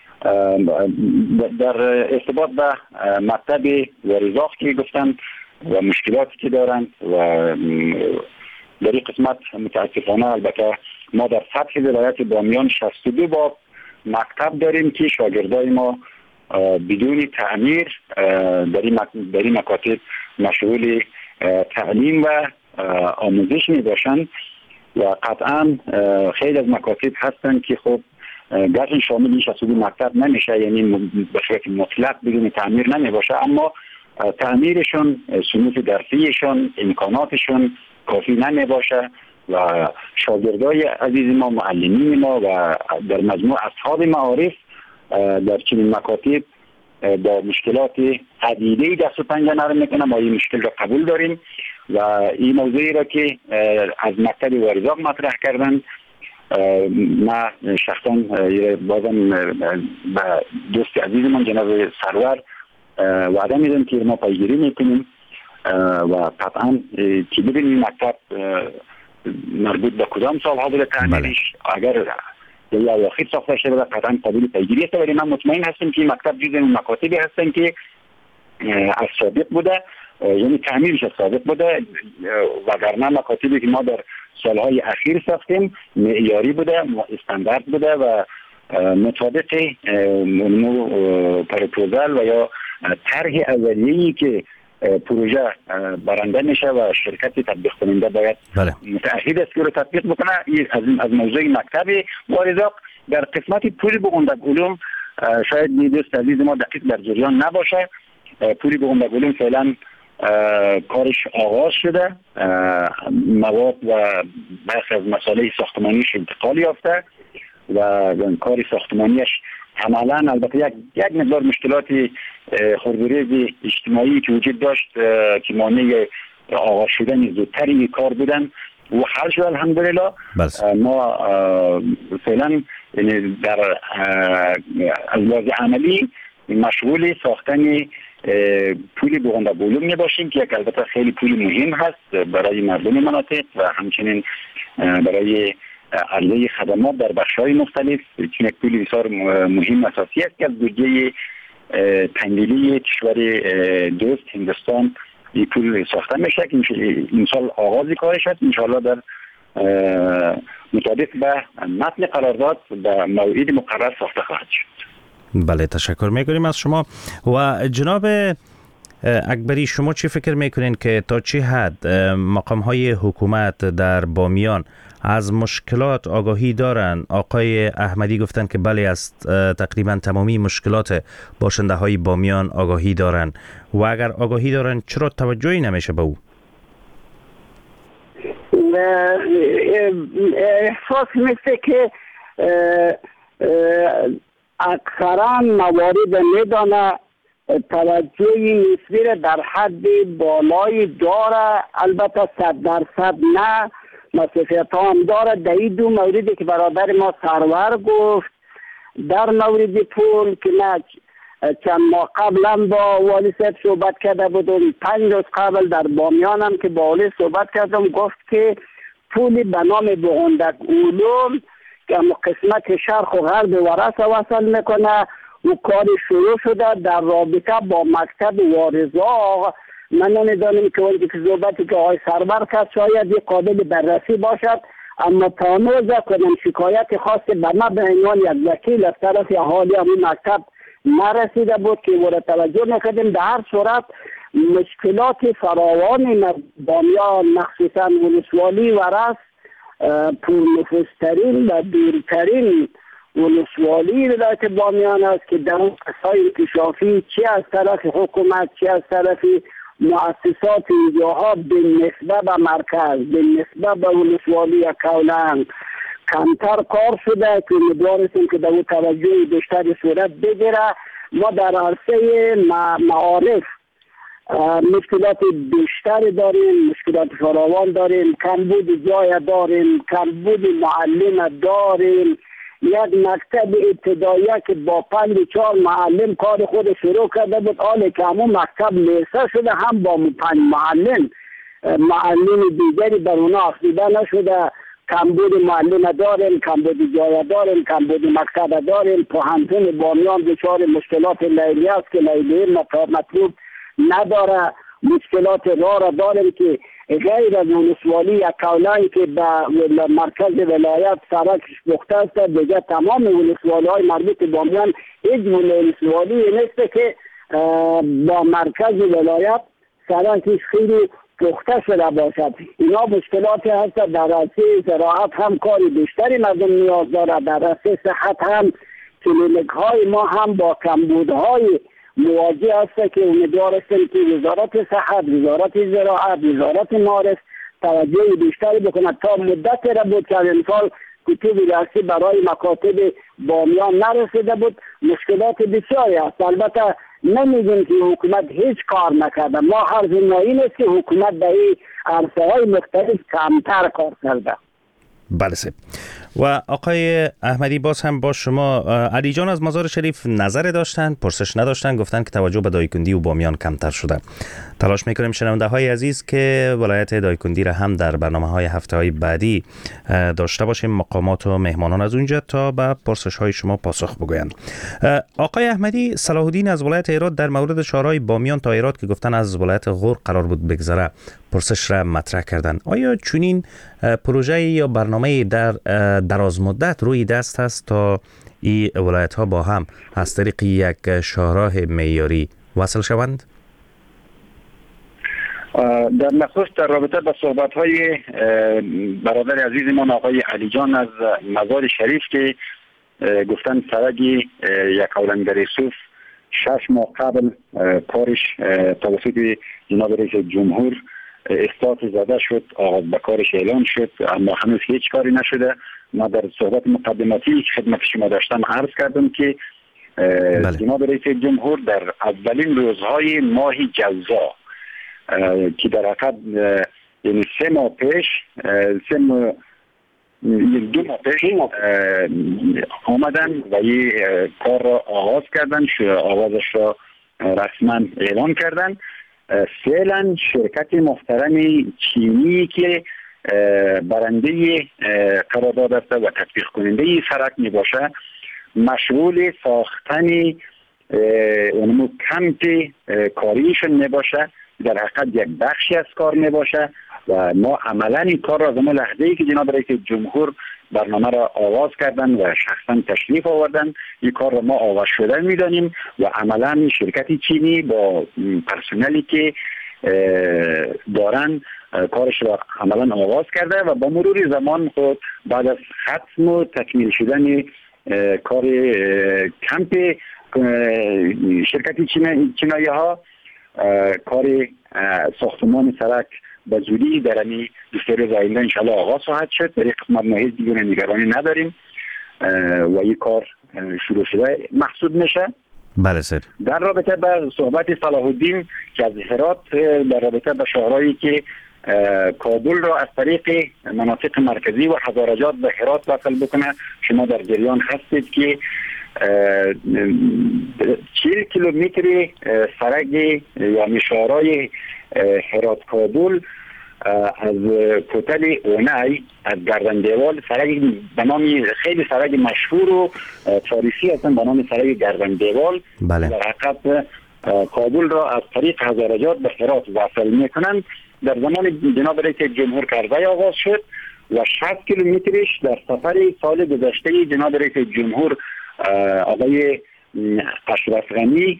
در ارتباط به مکتب ورزاق که گفتن و مشکلاتی که دارن و در این قسمت متاسفانه البته ما در سطح ولایت بامیان شصت و دو باب مکتب داریم که شاگردای ما بدون تعمیر در این مکاتب مشغول تعلیم و آموزش می باشند و قطعا خیلی از مکاتب هستند که خب گرچه شامل این شصت و دو مکتب نمیشه، یعنی به صورت مطلق بدون تعمیر نمی باشه، اما تعمیرشون، صنوف درسیشون، امکاناتشون کافی نمی باشه و شاگردای عزیز ما، معلمین ما و در مجموع اصحاب معارف در چنین مکاتب با مشکلات عدیده دست و پنجه نرم میکنن. ما این مشکل را قبول داریم و این موضوعی را که از مکتب ورزاق مطرح کردن ما شخصا بازم به دوست عزیزمان جناب سرور وعده میدم که ما پیگیری میکنیم و قطعا که ببینیم مکتب مربوط به کدام سال حاضر تعمیرش، اگر یا اواخر ساخته شده و قطعا قابل پیگیری است، ولی من مطمئن هستم که مکتب جزء اون مکاتبی هستن که از سابق بوده، یعنی تعمیرش از سابق بوده، وگرنه مکاتبی که ما در سالهای اخیر ساختیم معیاری بوده، استاندارد بوده و مطابق پروپوزال و یا طرح اولیه‌ای که پروژه برنده میشه و شرکت تطبیق کننده باید بله. متعهد است که رو تطبیق بکنه. از از موضوع مکتب واردات در قسمت پول بغندق علوم شاید دوست عزیز ما دقیق در جریان نباشه. پول بغندق علوم فعلا کارش آغاز شده، مواد و برخی از مسائل ساختمانیش انتقال یافته و کار ساختمانیش عملا البته یک یک مقدار مشکلات خردریز اجتماعی که وجود داشت که مانع آغاز شدن زودتری کار بودن و حل شد الحمدلله. ما فعلا در از لحاظ عملی مشغول ساختن پول بغندق علوم می باشیم که یک البته خیلی پول مهم هست برای مردم مناطق و همچنین برای عرضه خدمات در بخش‌های مختلف، چون یک پول بسیار مهم اساسی است که از بودجه تنگیلی کشور دوست هندوستان این پول ساخته میشه که این سال آغاز کارش است. انشاءالله در مطابق به متن قرارداد به موعد مقرر ساخته خواهد شد. بله، تشکر میکنیم از شما. و جناب اکبری، شما چی فکر میکنین که تا چه حد مقام های حکومت در بامیان از مشکلات آگاهی دارن؟ آقای احمدی گفتن که بله، از تقریبا تمامی مشکلات باشنده های بامیان آگاهی دارن و اگر آگاهی دارن چرا توجهی نمیشه به او؟ احساس میشه که اکثرا موارد میدانه توجهی نسبی در حد بالایی داره، البته صد درصد نه، مسئولیت هم داره. در این دو موردی که برادر ما سرور گفت در مورد پول که نه چند ماه قبلا با والی صاحب صحبت کرده بودم، پنج روز قبل در بامیان هم که با والی صحبت کردم گفت که پول به نام بغندق علوم که قسمت شرق و غرب ورس وصل میکنه و کار شروع شده در رابطه با مکتب وارزاق. من نمیدانم که اون که صحبتی که آقای سرور کرد شاید یک قابل بررسی باشد، اما تانوزه کنم شکایت خاص به من به عنوان یک وکیل از طرف اهالی همون مکتب نرسیده بود که ورد توجه میکردیم. در هر صورت مشکلات فراوانی بامیان مخصوصا ولسوالی ورس پرنفوذترین و دورترین ولسوالی ولایت بامیان است که در اون قصهای انکشافی چه از طرف حکومت چه از طرف مؤسسات اینجاها به نسبت به مرکز به نسبت به ولسوالی کولن کمتر کار شده که امیدواریم که در اون توجه بیشتری صورت بگیره. ما در عرصه معارف مشکلات بیشتری داریم، مشکلات فراوان داریم، کمبود جای داریم، کمبود معلم داریم. یک مکتب ابتدایی که با پنج چهار معلم کار خود شروع کرده بود، حالی که همون مکتب لیسه شده هم با پنج معلم معلم دیگری بر اونا افزوده نشده. کمبود معلم داریم، کمبود جای داریم، کمبود مکتب داریم. پوهنتون بامیان دچار مشکلات لیلی است که لیلی مطلوب نداره. مشکلات راه را داریم که غیر از ولسوالی یک کولایی که به مرکز ولایت سرکش پخته است، دیگه تمام ولسوالی های مربوط بامیان هیچ ولسوالی نیست که با مرکز ولایت سرکش خیلی پخته شده باشد. اینا مشکلاتی هست. در عرصه زراعت هم کاری بیشتری مردم نیاز داره، در عرصه صحت هم کلینیک های ما هم با کمبودهای مواجه است که امیدوار هستیم که وزارت صحت، وزارت زراعت، وزارت معارف توجه بیشتری بکنه. تا مدت را بود که امسال کتب رئیسی برای مکاتب بامیان نرسیده بود. مشکلات بسیاری است. البته نمیگیم که حکومت هیچ کار نکرده، ما هر زمینه‌ای نیست که حکومت در این عرصه های مختلف کمتر کار کرده. بله سه. و آقای احمدی باز هم با شما، علی جان از مزار شریف نظر داشتن، پرسش نداشتن، گفتن که توجه به دایکنی و بامیان کمتر شده. تلاش میکنیم شنونده های عزیز که ولایت دایکنی را هم در برنامه های هفته های بعدی داشته باشیم، مقامات و مهمانان از اونجا تا به پرسش های شما پاسخ بگویند. آقای احمدی، صلاح الدین از ولایت هرات در مورد شهرهای بامیان تا هرات که گفتن از ولایت غور قرار بود بگذره پرسش را مطرح کردن. آیا چنین پروژه یا برنامه در دراز مدت روی دست است تا این ولایت ها با هم از طریق یک شاهراه معیاری وصل شوند؟ در نخست در رابطه با صحبت های برادر عزیزمان آقای علی جان از مزار شریف که گفتن سرک یک اولنگر یوسف شش ماه قبل کارش توسط جناب رئیس جمهور اثبات زده شد، آغاز به کارش اعلان شد، اما هنوز هیچ کاری نشده. ما در صحبت مقدماتی خدمت شما داشتم عرض کردم که بله. جناب رئیس جمهور در اولین روزهای ماه جوزا که در حقیقت یعنی سه ماه پیش سه ماه دو ماه پیش آمدن و این کار را آغاز کردن، آغازش را رسما اعلان کردن. فعلا شرکت محترم چینی که برنده قرارداد است و تطبیق کننده این سرک می باشه مشغول ساختن اونمو کمپ کاریشون می باشه، در حقیقت یک بخشی از کار می باشه و ما عملا این کار را زمان لحظه ای که جناب رئیس جمهور برنامه را آغاز کردن و شخصا تشریف آوردن این کار را ما آغاز شدن می دانیم و عملا شرکت چینی با پرسنلی که دارن کارش را عملا آغاز کرده و با مرور زمان خود بعد از ختم و تکمیل شدن کار کمپ شرکت چینایی ها کار ساختمان سرک به زودی در امی دو سه روز آینده انشاءالله آغاز خواهد شد. در این قسمت ما هیچ دیگه نگرانی نداریم و این کار شروع شده محسوب میشه. بله سر. در رابطه با صحبت صلاح الدین که از هرات در رابطه با شهرهایی که کابل را از طریق مناطق مرکزی و هزارجات به هرات وصل بکنه، شما در جریان هستید که چهل کیلومتر سرک یعنی شهرهای هرات کابل از کوتل اونای از گردندیوال سرک به نام خیلی سرک مشهور و تاریخی هستن به نام سرک گردندیوال بله. در حقیقت کابل را از طریق هزارجات به هرات وصل میکنند. در زمان جناب رئیس جمهور کارزای آغاز شد و شصت کیلومترش در سفر سال گذشته جناب رئیس جمهور آقای اشرف غنی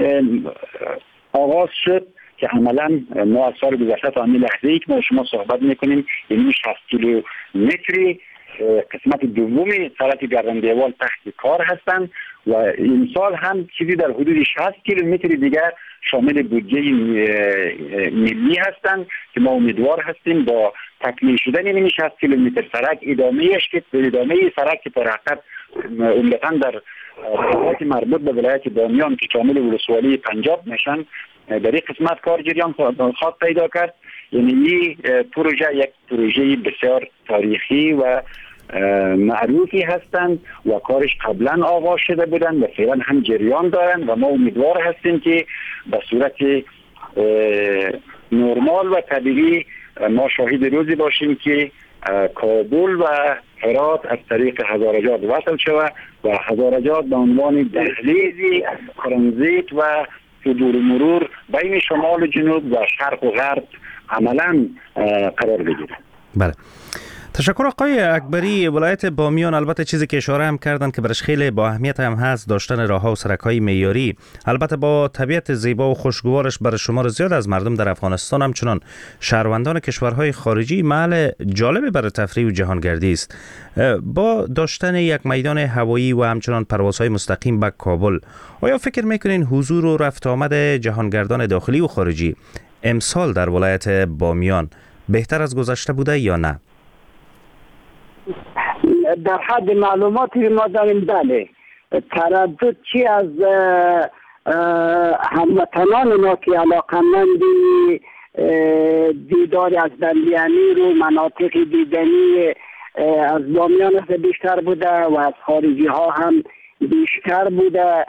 آغاز شد که عملا ما از سال گذشته تا همین لحظه ای که ما شما صحبت میکنیم یعنی شصت کیلومتری قسمت دوم سرک گردندیوال تحت کار هستند و این سال هم چیزی در حدود شصت کیلومتر دیگر شامل بودجه ملی هستند که ما امیدوار هستیم با تکمیل شدن این شصت کیلومتر سرک ادامهش که ادامه سرک که در حقیقت عمدتاً در بخشات مربوط به ولایت بامیان که شامل ولسوالی پنجاب میشن در این قسمت کار جریان خواهد پیدا کرد. یعنی این پروژه یک پروژه بسیار تاریخی و معروفی هستند و کارش قبلا آغاز شده بودن و فعلا هم جریان دارن و ما امیدوار هستیم که به صورت نرمال و طبیعی ما شاهد روزی باشیم که کابل و هرات از طریق هزارجات وصل شود و هزارجات به عنوان دهلیزی ترانزیت و صدور مرور بین شمال و جنوب و شرق و غرب عملا قرار بگیره. بله. تشکر آقای اکبری. ولایت بامیان البته چیزی که اشاره هم کردن که برش خیلی با اهمیت هم هست داشتن راهها و سرک‌های معیاری، البته با طبیعت زیبا و خوشگوارش برای شمار زیاد از مردم در افغانستان همچنان شهروندان کشورهای خارجی محل جالب برای تفریح و جهانگردی است. با داشتن یک میدان هوایی و همچنان پروازهای مستقیم به کابل، آیا فکر میکنین حضور و رفت آمد جهانگردان داخلی و خارجی امسال در ولایت بامیان بهتر از گذشته بوده یا نه؟ در حد معلوماتی ما داریم بله، تردد چی از هموطنان ما که علاقمند دیدار از بندیانی رو مناطق دیدنی از بامیان بیشتر بوده و از خارجی ها هم بیشتر بوده.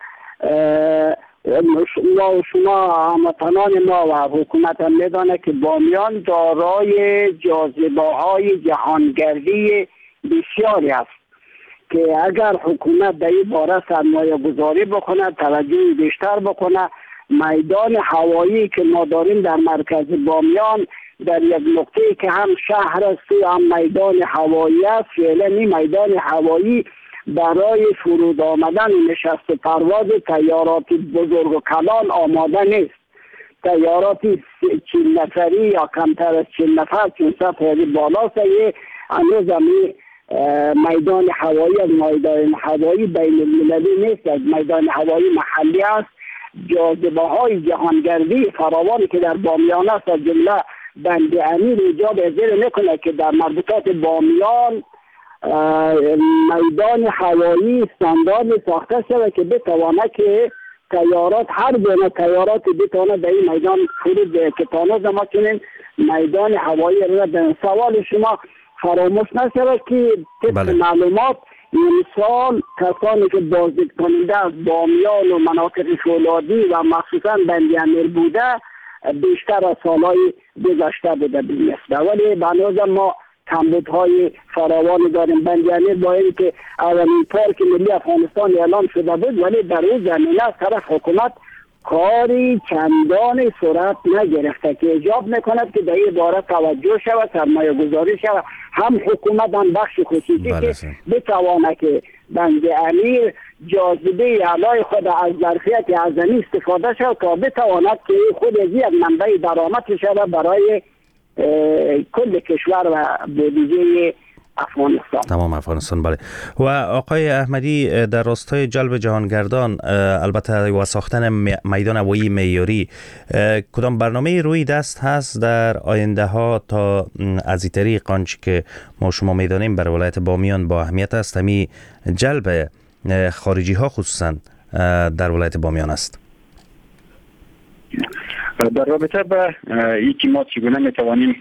و شما هموطنان ما و حکومت هم میدانه که بامیان دارای جاذبه های جهانگردی بسیاری است که اگر حکومت در این باره سرمایه گذاری بکنه، توجه بیشتر بکنه، میدان هوایی که ما داریم در مرکز بامیان در یک نقطه که هم شهر است و هم میدان هوایی است، فعلا این میدان هوایی برای فرود آمدن نشست پرواز تیارات بزرگ و کلان آماده نیست. تیارات چهل نفری یا کمتر از چهل نفر چون سطح بالا سیه هنوز همی میدان هوایی از میدان هوایی بین المللی نیست، از میدان هوایی محلی است. جاذبه های جهانگردی فراوانی که در بامیان است از جمله بند امیر ایجاب اجازه نکنه که در مربوطات بامیان میدان هوایی استاندارد ساخته شده که بتواند که تیارات هر گونه تیارات بتواند در این میدان فرود که تانوز ما چنین میدان هوایی را در سوال شما فراموش نشود که طبق بله. معلومات امسال کسانی که بازدید کننده از بامیان و مناطق فولادی و مخصوصا بند امیر بوده بیشتر از سالهای گذشته بوده بالنسبه، ولی بنابراین ما کمبودهای فراوانی داریم. بند امیر با اینکه اولین پارک ملی افغانستان اعلام شده بود ولی در این زمینه از طرف حکومت کاری چندان صورت نگرفته که ایجاب میکند که در این باره توجه شود، سرمایه گذاری شود، هم حکومت هم بخش خصوصی که بتواند که بند امیر جاذبه علای خود از ظرفیت اعظمی استفاده شود تا بتواند که خود از یک منبع درآمد شود برای کل کشور و بودجه افغانستان، تمام افغانستان. بله. و آقای احمدی در راستای جلب جهانگردان البته و ساختن میدان هوایی معیاری کدام برنامه روی دست هست در آینده ها تا از این طریق آنچه که ما شما میدانیم بر ولایت بامیان با اهمیت است همی جلب خارجی ها خصوصا در ولایت بامیان است؟ در رابطه با اینکه ما چگونه میتوانیم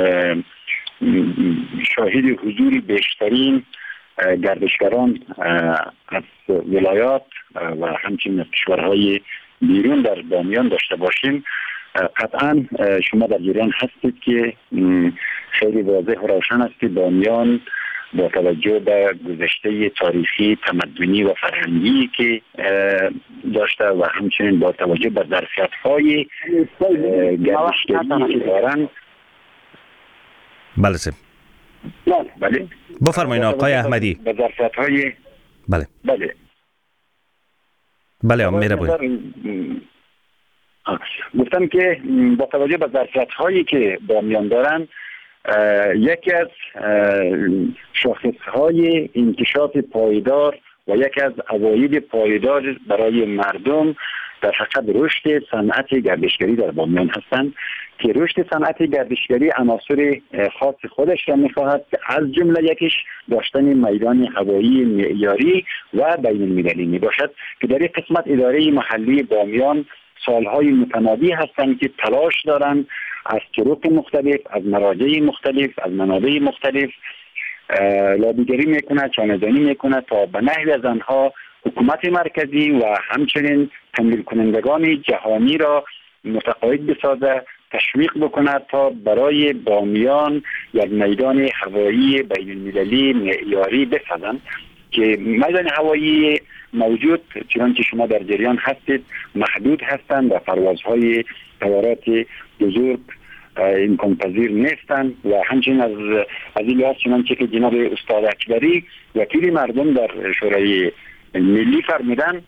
شاهد حضور بیشترین گردشگران از ولایات و همچنین کشورهای بیرون در بامیان داشته باشیم، قطعا شما در جریان هستید که خیلی واضح و روشن است که بامیان با توجه به گذشته تاریخی، تمدنی و فرهنگی که داشته و همچنین با توجه به ظرفیت‌های گردشگری که دارند. بله سیم. بله. بفرمایید آقای احمدی. به ظرفیت‌های بله. بله. بله میره بود. گفتم که با توجه به ظرفیت‌هایی که بامیان دارند، یکی از شاخصهای انکشاف پایدار و یکی از عواید پایدار برای مردم در حقیقت رشد صنعت گردشگری در بامیان هستند که رشد صنعت گردشگری عناصر خاص خودش را می‌خواهد که از جمله یکیش داشتن میدان هوایی معیاری و بین المللی میباشد که در این قسمت اداره محلی بامیان سالهای متمادی هستند که تلاش دارند از طرق مختلف، از مراجع مختلف، از منابع مختلف لابیگری میکنه، چانه‌دانی میکنه تا به نحوی از آنها حکومت مرکزی و همچنین تمویل کنندگان جهانی را متقاعد بسازه، تشویق بکنه تا برای بامیان یک میدان هوایی بین المللی معیاری بسازند که میدان هوایی موجود چنانچه شما در جریان هستید محدود هستند و پروازهای طیارات بزرگ امکان پذیر نیستند و همچنین از از این لحاظ چنانچه که جناب استاد اکبری وکیل مردم در شورای ملی فرمودن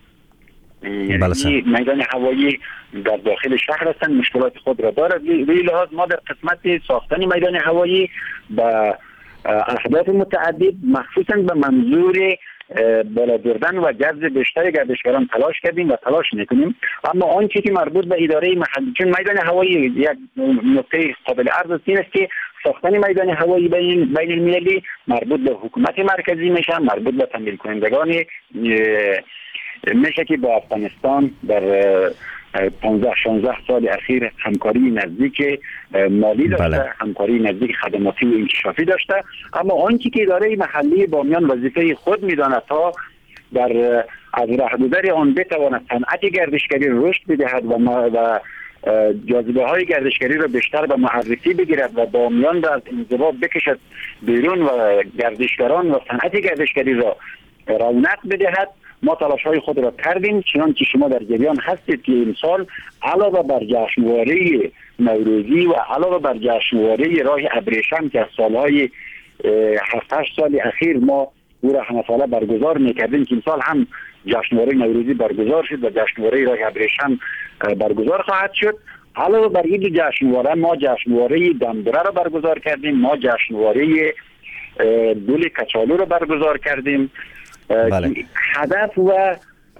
میدان هوایی در داخل شهر هستند، مشکلات خود را دارد. به این لحاظ ما در قسمت ساختن میدان هوایی با اهداف متعدد مخصوصا به منظور بالا بردن و جذب بیشتر گردشگران تلاش کردیم و تلاش میکنیم، اما آنچه که مربوط به اداره محلی، چون میدان هوایی یک نقطه قابل عرض است، این است که ساختن میدان هوایی بین بین المللی مربوط به حکومت مرکزی میشه، مربوط به تمویل کنندگان میشه که با افغانستان در پانزده شانزده سال اخیر همکاری نزدیک مالی داشته، بله. همکاری نزدیک خدماتی و انکشافی داشته. اما آنچه که اداره محلی بامیان وظیفه خود میداند تا در از رهگذر آن بتواند صنعت گردشگری رشد بدهد و, و جاذبه های گردشگری را بیشتر به معرفی بگیرد و بامیان را از انزوا بکشد بیرون و گردشگران و صنعت گردشگری را رونق بدهد، ما تلاش های خود را کردیم. چنانچه شما در جریان هستید که امسال علاوه بر جشنواره نوروزی و علاوه بر جشنواره راه ابریشم که از سالهای هفت هشت سال اخیر ما او را همه ساله برگزار میکردیم که امسال هم جشنواره نوروزی برگزار شد و جشنواره راه ابریشم برگزار خواهد شد. علاوه بر این جشنواره ما جشنواره دمدره را برگزار کردیم، ما جشنواره گل کچالو را برگزار کردیم. بله. هدف و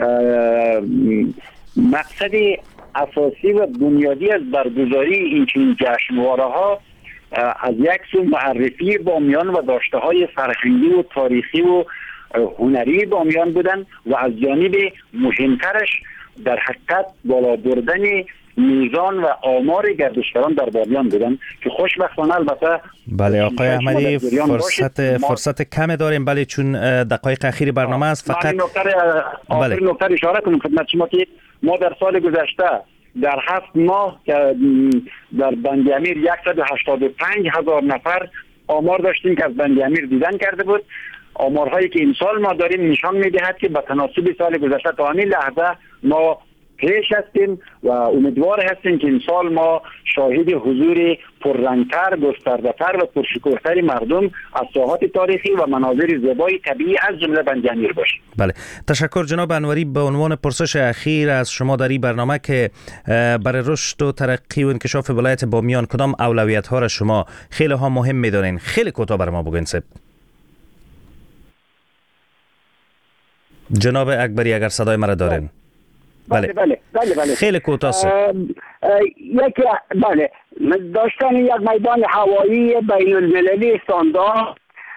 مقصد اساسی و بنیادی از برگزاری این چنین جشنواره ها از یک سو معرفی بامیان و داشته های فرهنگی و تاریخی و هنری بامیان بودن و از جانب مهمترش در حقیقت بالا بردن میزان و آمار گردشگران در بامیان بودن که خوشبختانه البته بله آقای احمدی فرصت فرصت کم داریم، بله چون دقایق اخیر برنامه است. فقط بله نکته اشاره کنم خدمت شما که ما در سال گذشته در هفت ماه در بند امیر صد و هشتاد و پنج هزار نفر آمار داشتیم که از بند امیر دیدن کرده بود. آمارهایی که این سال ما داریم نشان میدهد که به تناسب سال گذشته تا همین لحظه ما پیش هستیم و امیدوار هستیم که این سال ما شاهد حضور پررنگتر، گسترده‌تر و پرشکوه‌تر مردم از ساحات تاریخی و مناظر زیبای طبیعی از جمله بند امیر باشیم. بله تشکر جناب انوری. به عنوان پرسش اخیر از شما در این برنامه که برای رشد و ترقی و انکشاف ولایت بامیان کدام اولویت ها را شما خیلی ها مهم می‌دانین، خیلی کوتاه برای ما بگوین سب. جناب اکبری اگر صدای مرا دارین. بله بله بله بله خیلی کوتاه یک بله داشتن یک میدان هوایی بین المللی استاندارد،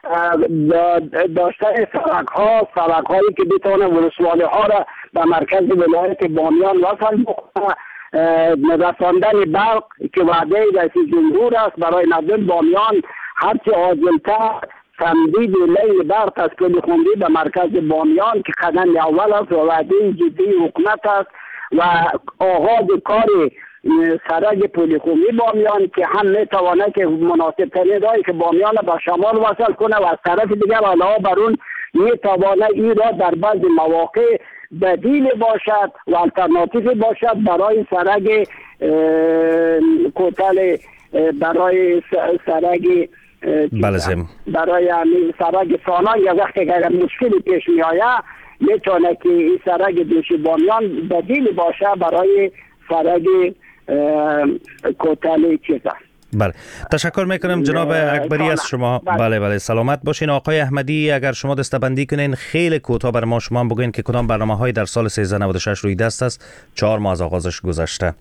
داشتن سرک ها سرک هایی که بتونه ولسوالی ها را به مرکز ولایت بامیان وصل بکنه، رساندن برق که وعده رئیس جمهور است برای مردم بامیان هرچه عاجل‌تر تمدید لیل برق از پلخوندی به مرکز بامیان که قدم اول است و وعده جدی حکومت است و آغاز کار سرک پلخوندی بامیان که هم میتواند که مناسب ترین راهی که بامیان به شمال وصل کنه و از طرف دیگر علاوه بر اون میتواند این را در بعض مواقع بدیل باشد و الटरनेटिव باشد برای سرک کوتل برای سرک بله برای همین سرک سانا یا وقتی که مشکلی پیش می آید میتونه که این سرک دوش بامیان بدیل باشه برای سرک کوتل چیزا. بله تشکر میکنم جناب اکبری از شما. بله. بله بله سلامت باشین. آقای احمدی اگر شما دستبندی کنین خیلی کوتاه برای ما شما بگوین که کدام برنامه های در سال سیزده نود و شش روی دست است، چهار ماه از آغازش گذشته.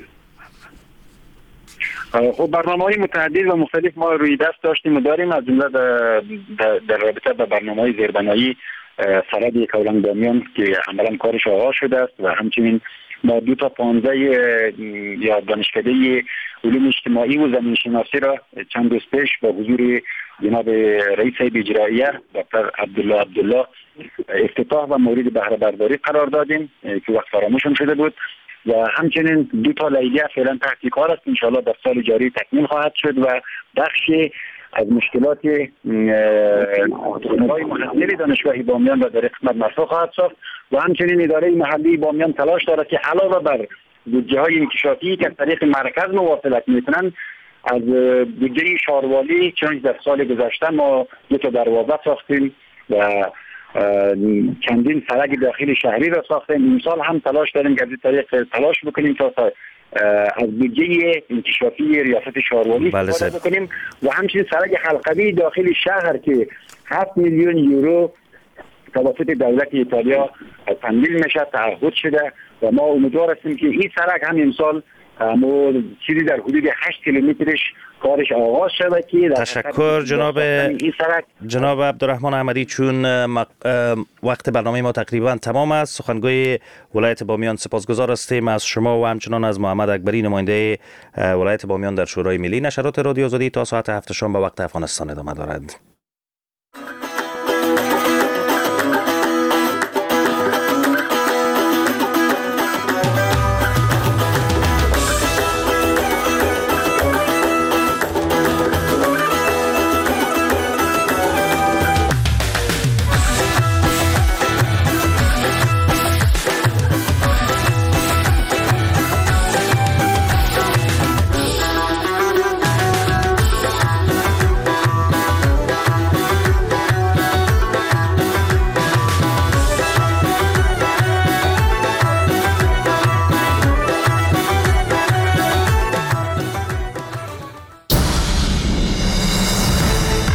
خب برنامه های متعدد و مختلف ما روی دست داشتیم و داریم، از جمله در, در رابطه با برنامه های زیربنایی سرد کولنگ بامیان که عملا کارش آغاز شده است و همچنین ما دو تا پانزده یا دانشکده علوم اجتماعی و زمین شناسی را چند روز پیش با حضور جناب رئیس هیئت اجرائیه دکتر عبدالله عبدالله افتتاح و مورد بهره برداری قرار دادیم که وقت فراموشم شده بود و همچنین دو تا لیلیه فعلا تحت کار است، انشاءالله در سال جاری تکمیل خواهد شد و بخشی از مشکلات خودروهای محصلی دانشگاه بامیان را در قسمت مرفوع خواهد ساخت و همچنین اداره محلی بامیان تلاش دارد که علاوه بر بودجه های انکشافی که از طریق مرکز مواصلت میکنن از بودجه شاروالی چنانچه در سال گذشته ما دو تا دروازه ساختیم و چندین سرک داخل شهری را ساختیم. این سال هم تلاش داریم که از این طریق تلاش بکنیم تا از بودجه انکشافی ریاست شاروالی استفاده بکنیم و همچنین سرک حلقوی داخل شهر که هفت میلیون یورو توسط دولت ایتالیا تمویل میشه تعهد شده و ما امیدوار هستیم که این سرک هم امسال اما چیزی در حدود هشت کیلومترش کارش آغاز شده که تشکر جناب جناب عبدالرحمن احمدی. چون وقت برنامه ما تقریبا تمام است، سخنگوی ولایت بامیان سپاسگزار هستیم از شما و همچنان از محمد اکبری نماینده ولایت بامیان در شورای ملی. نشرات رادیو آزادی تا ساعت هفت شام به وقت افغانستان ادامه دارد.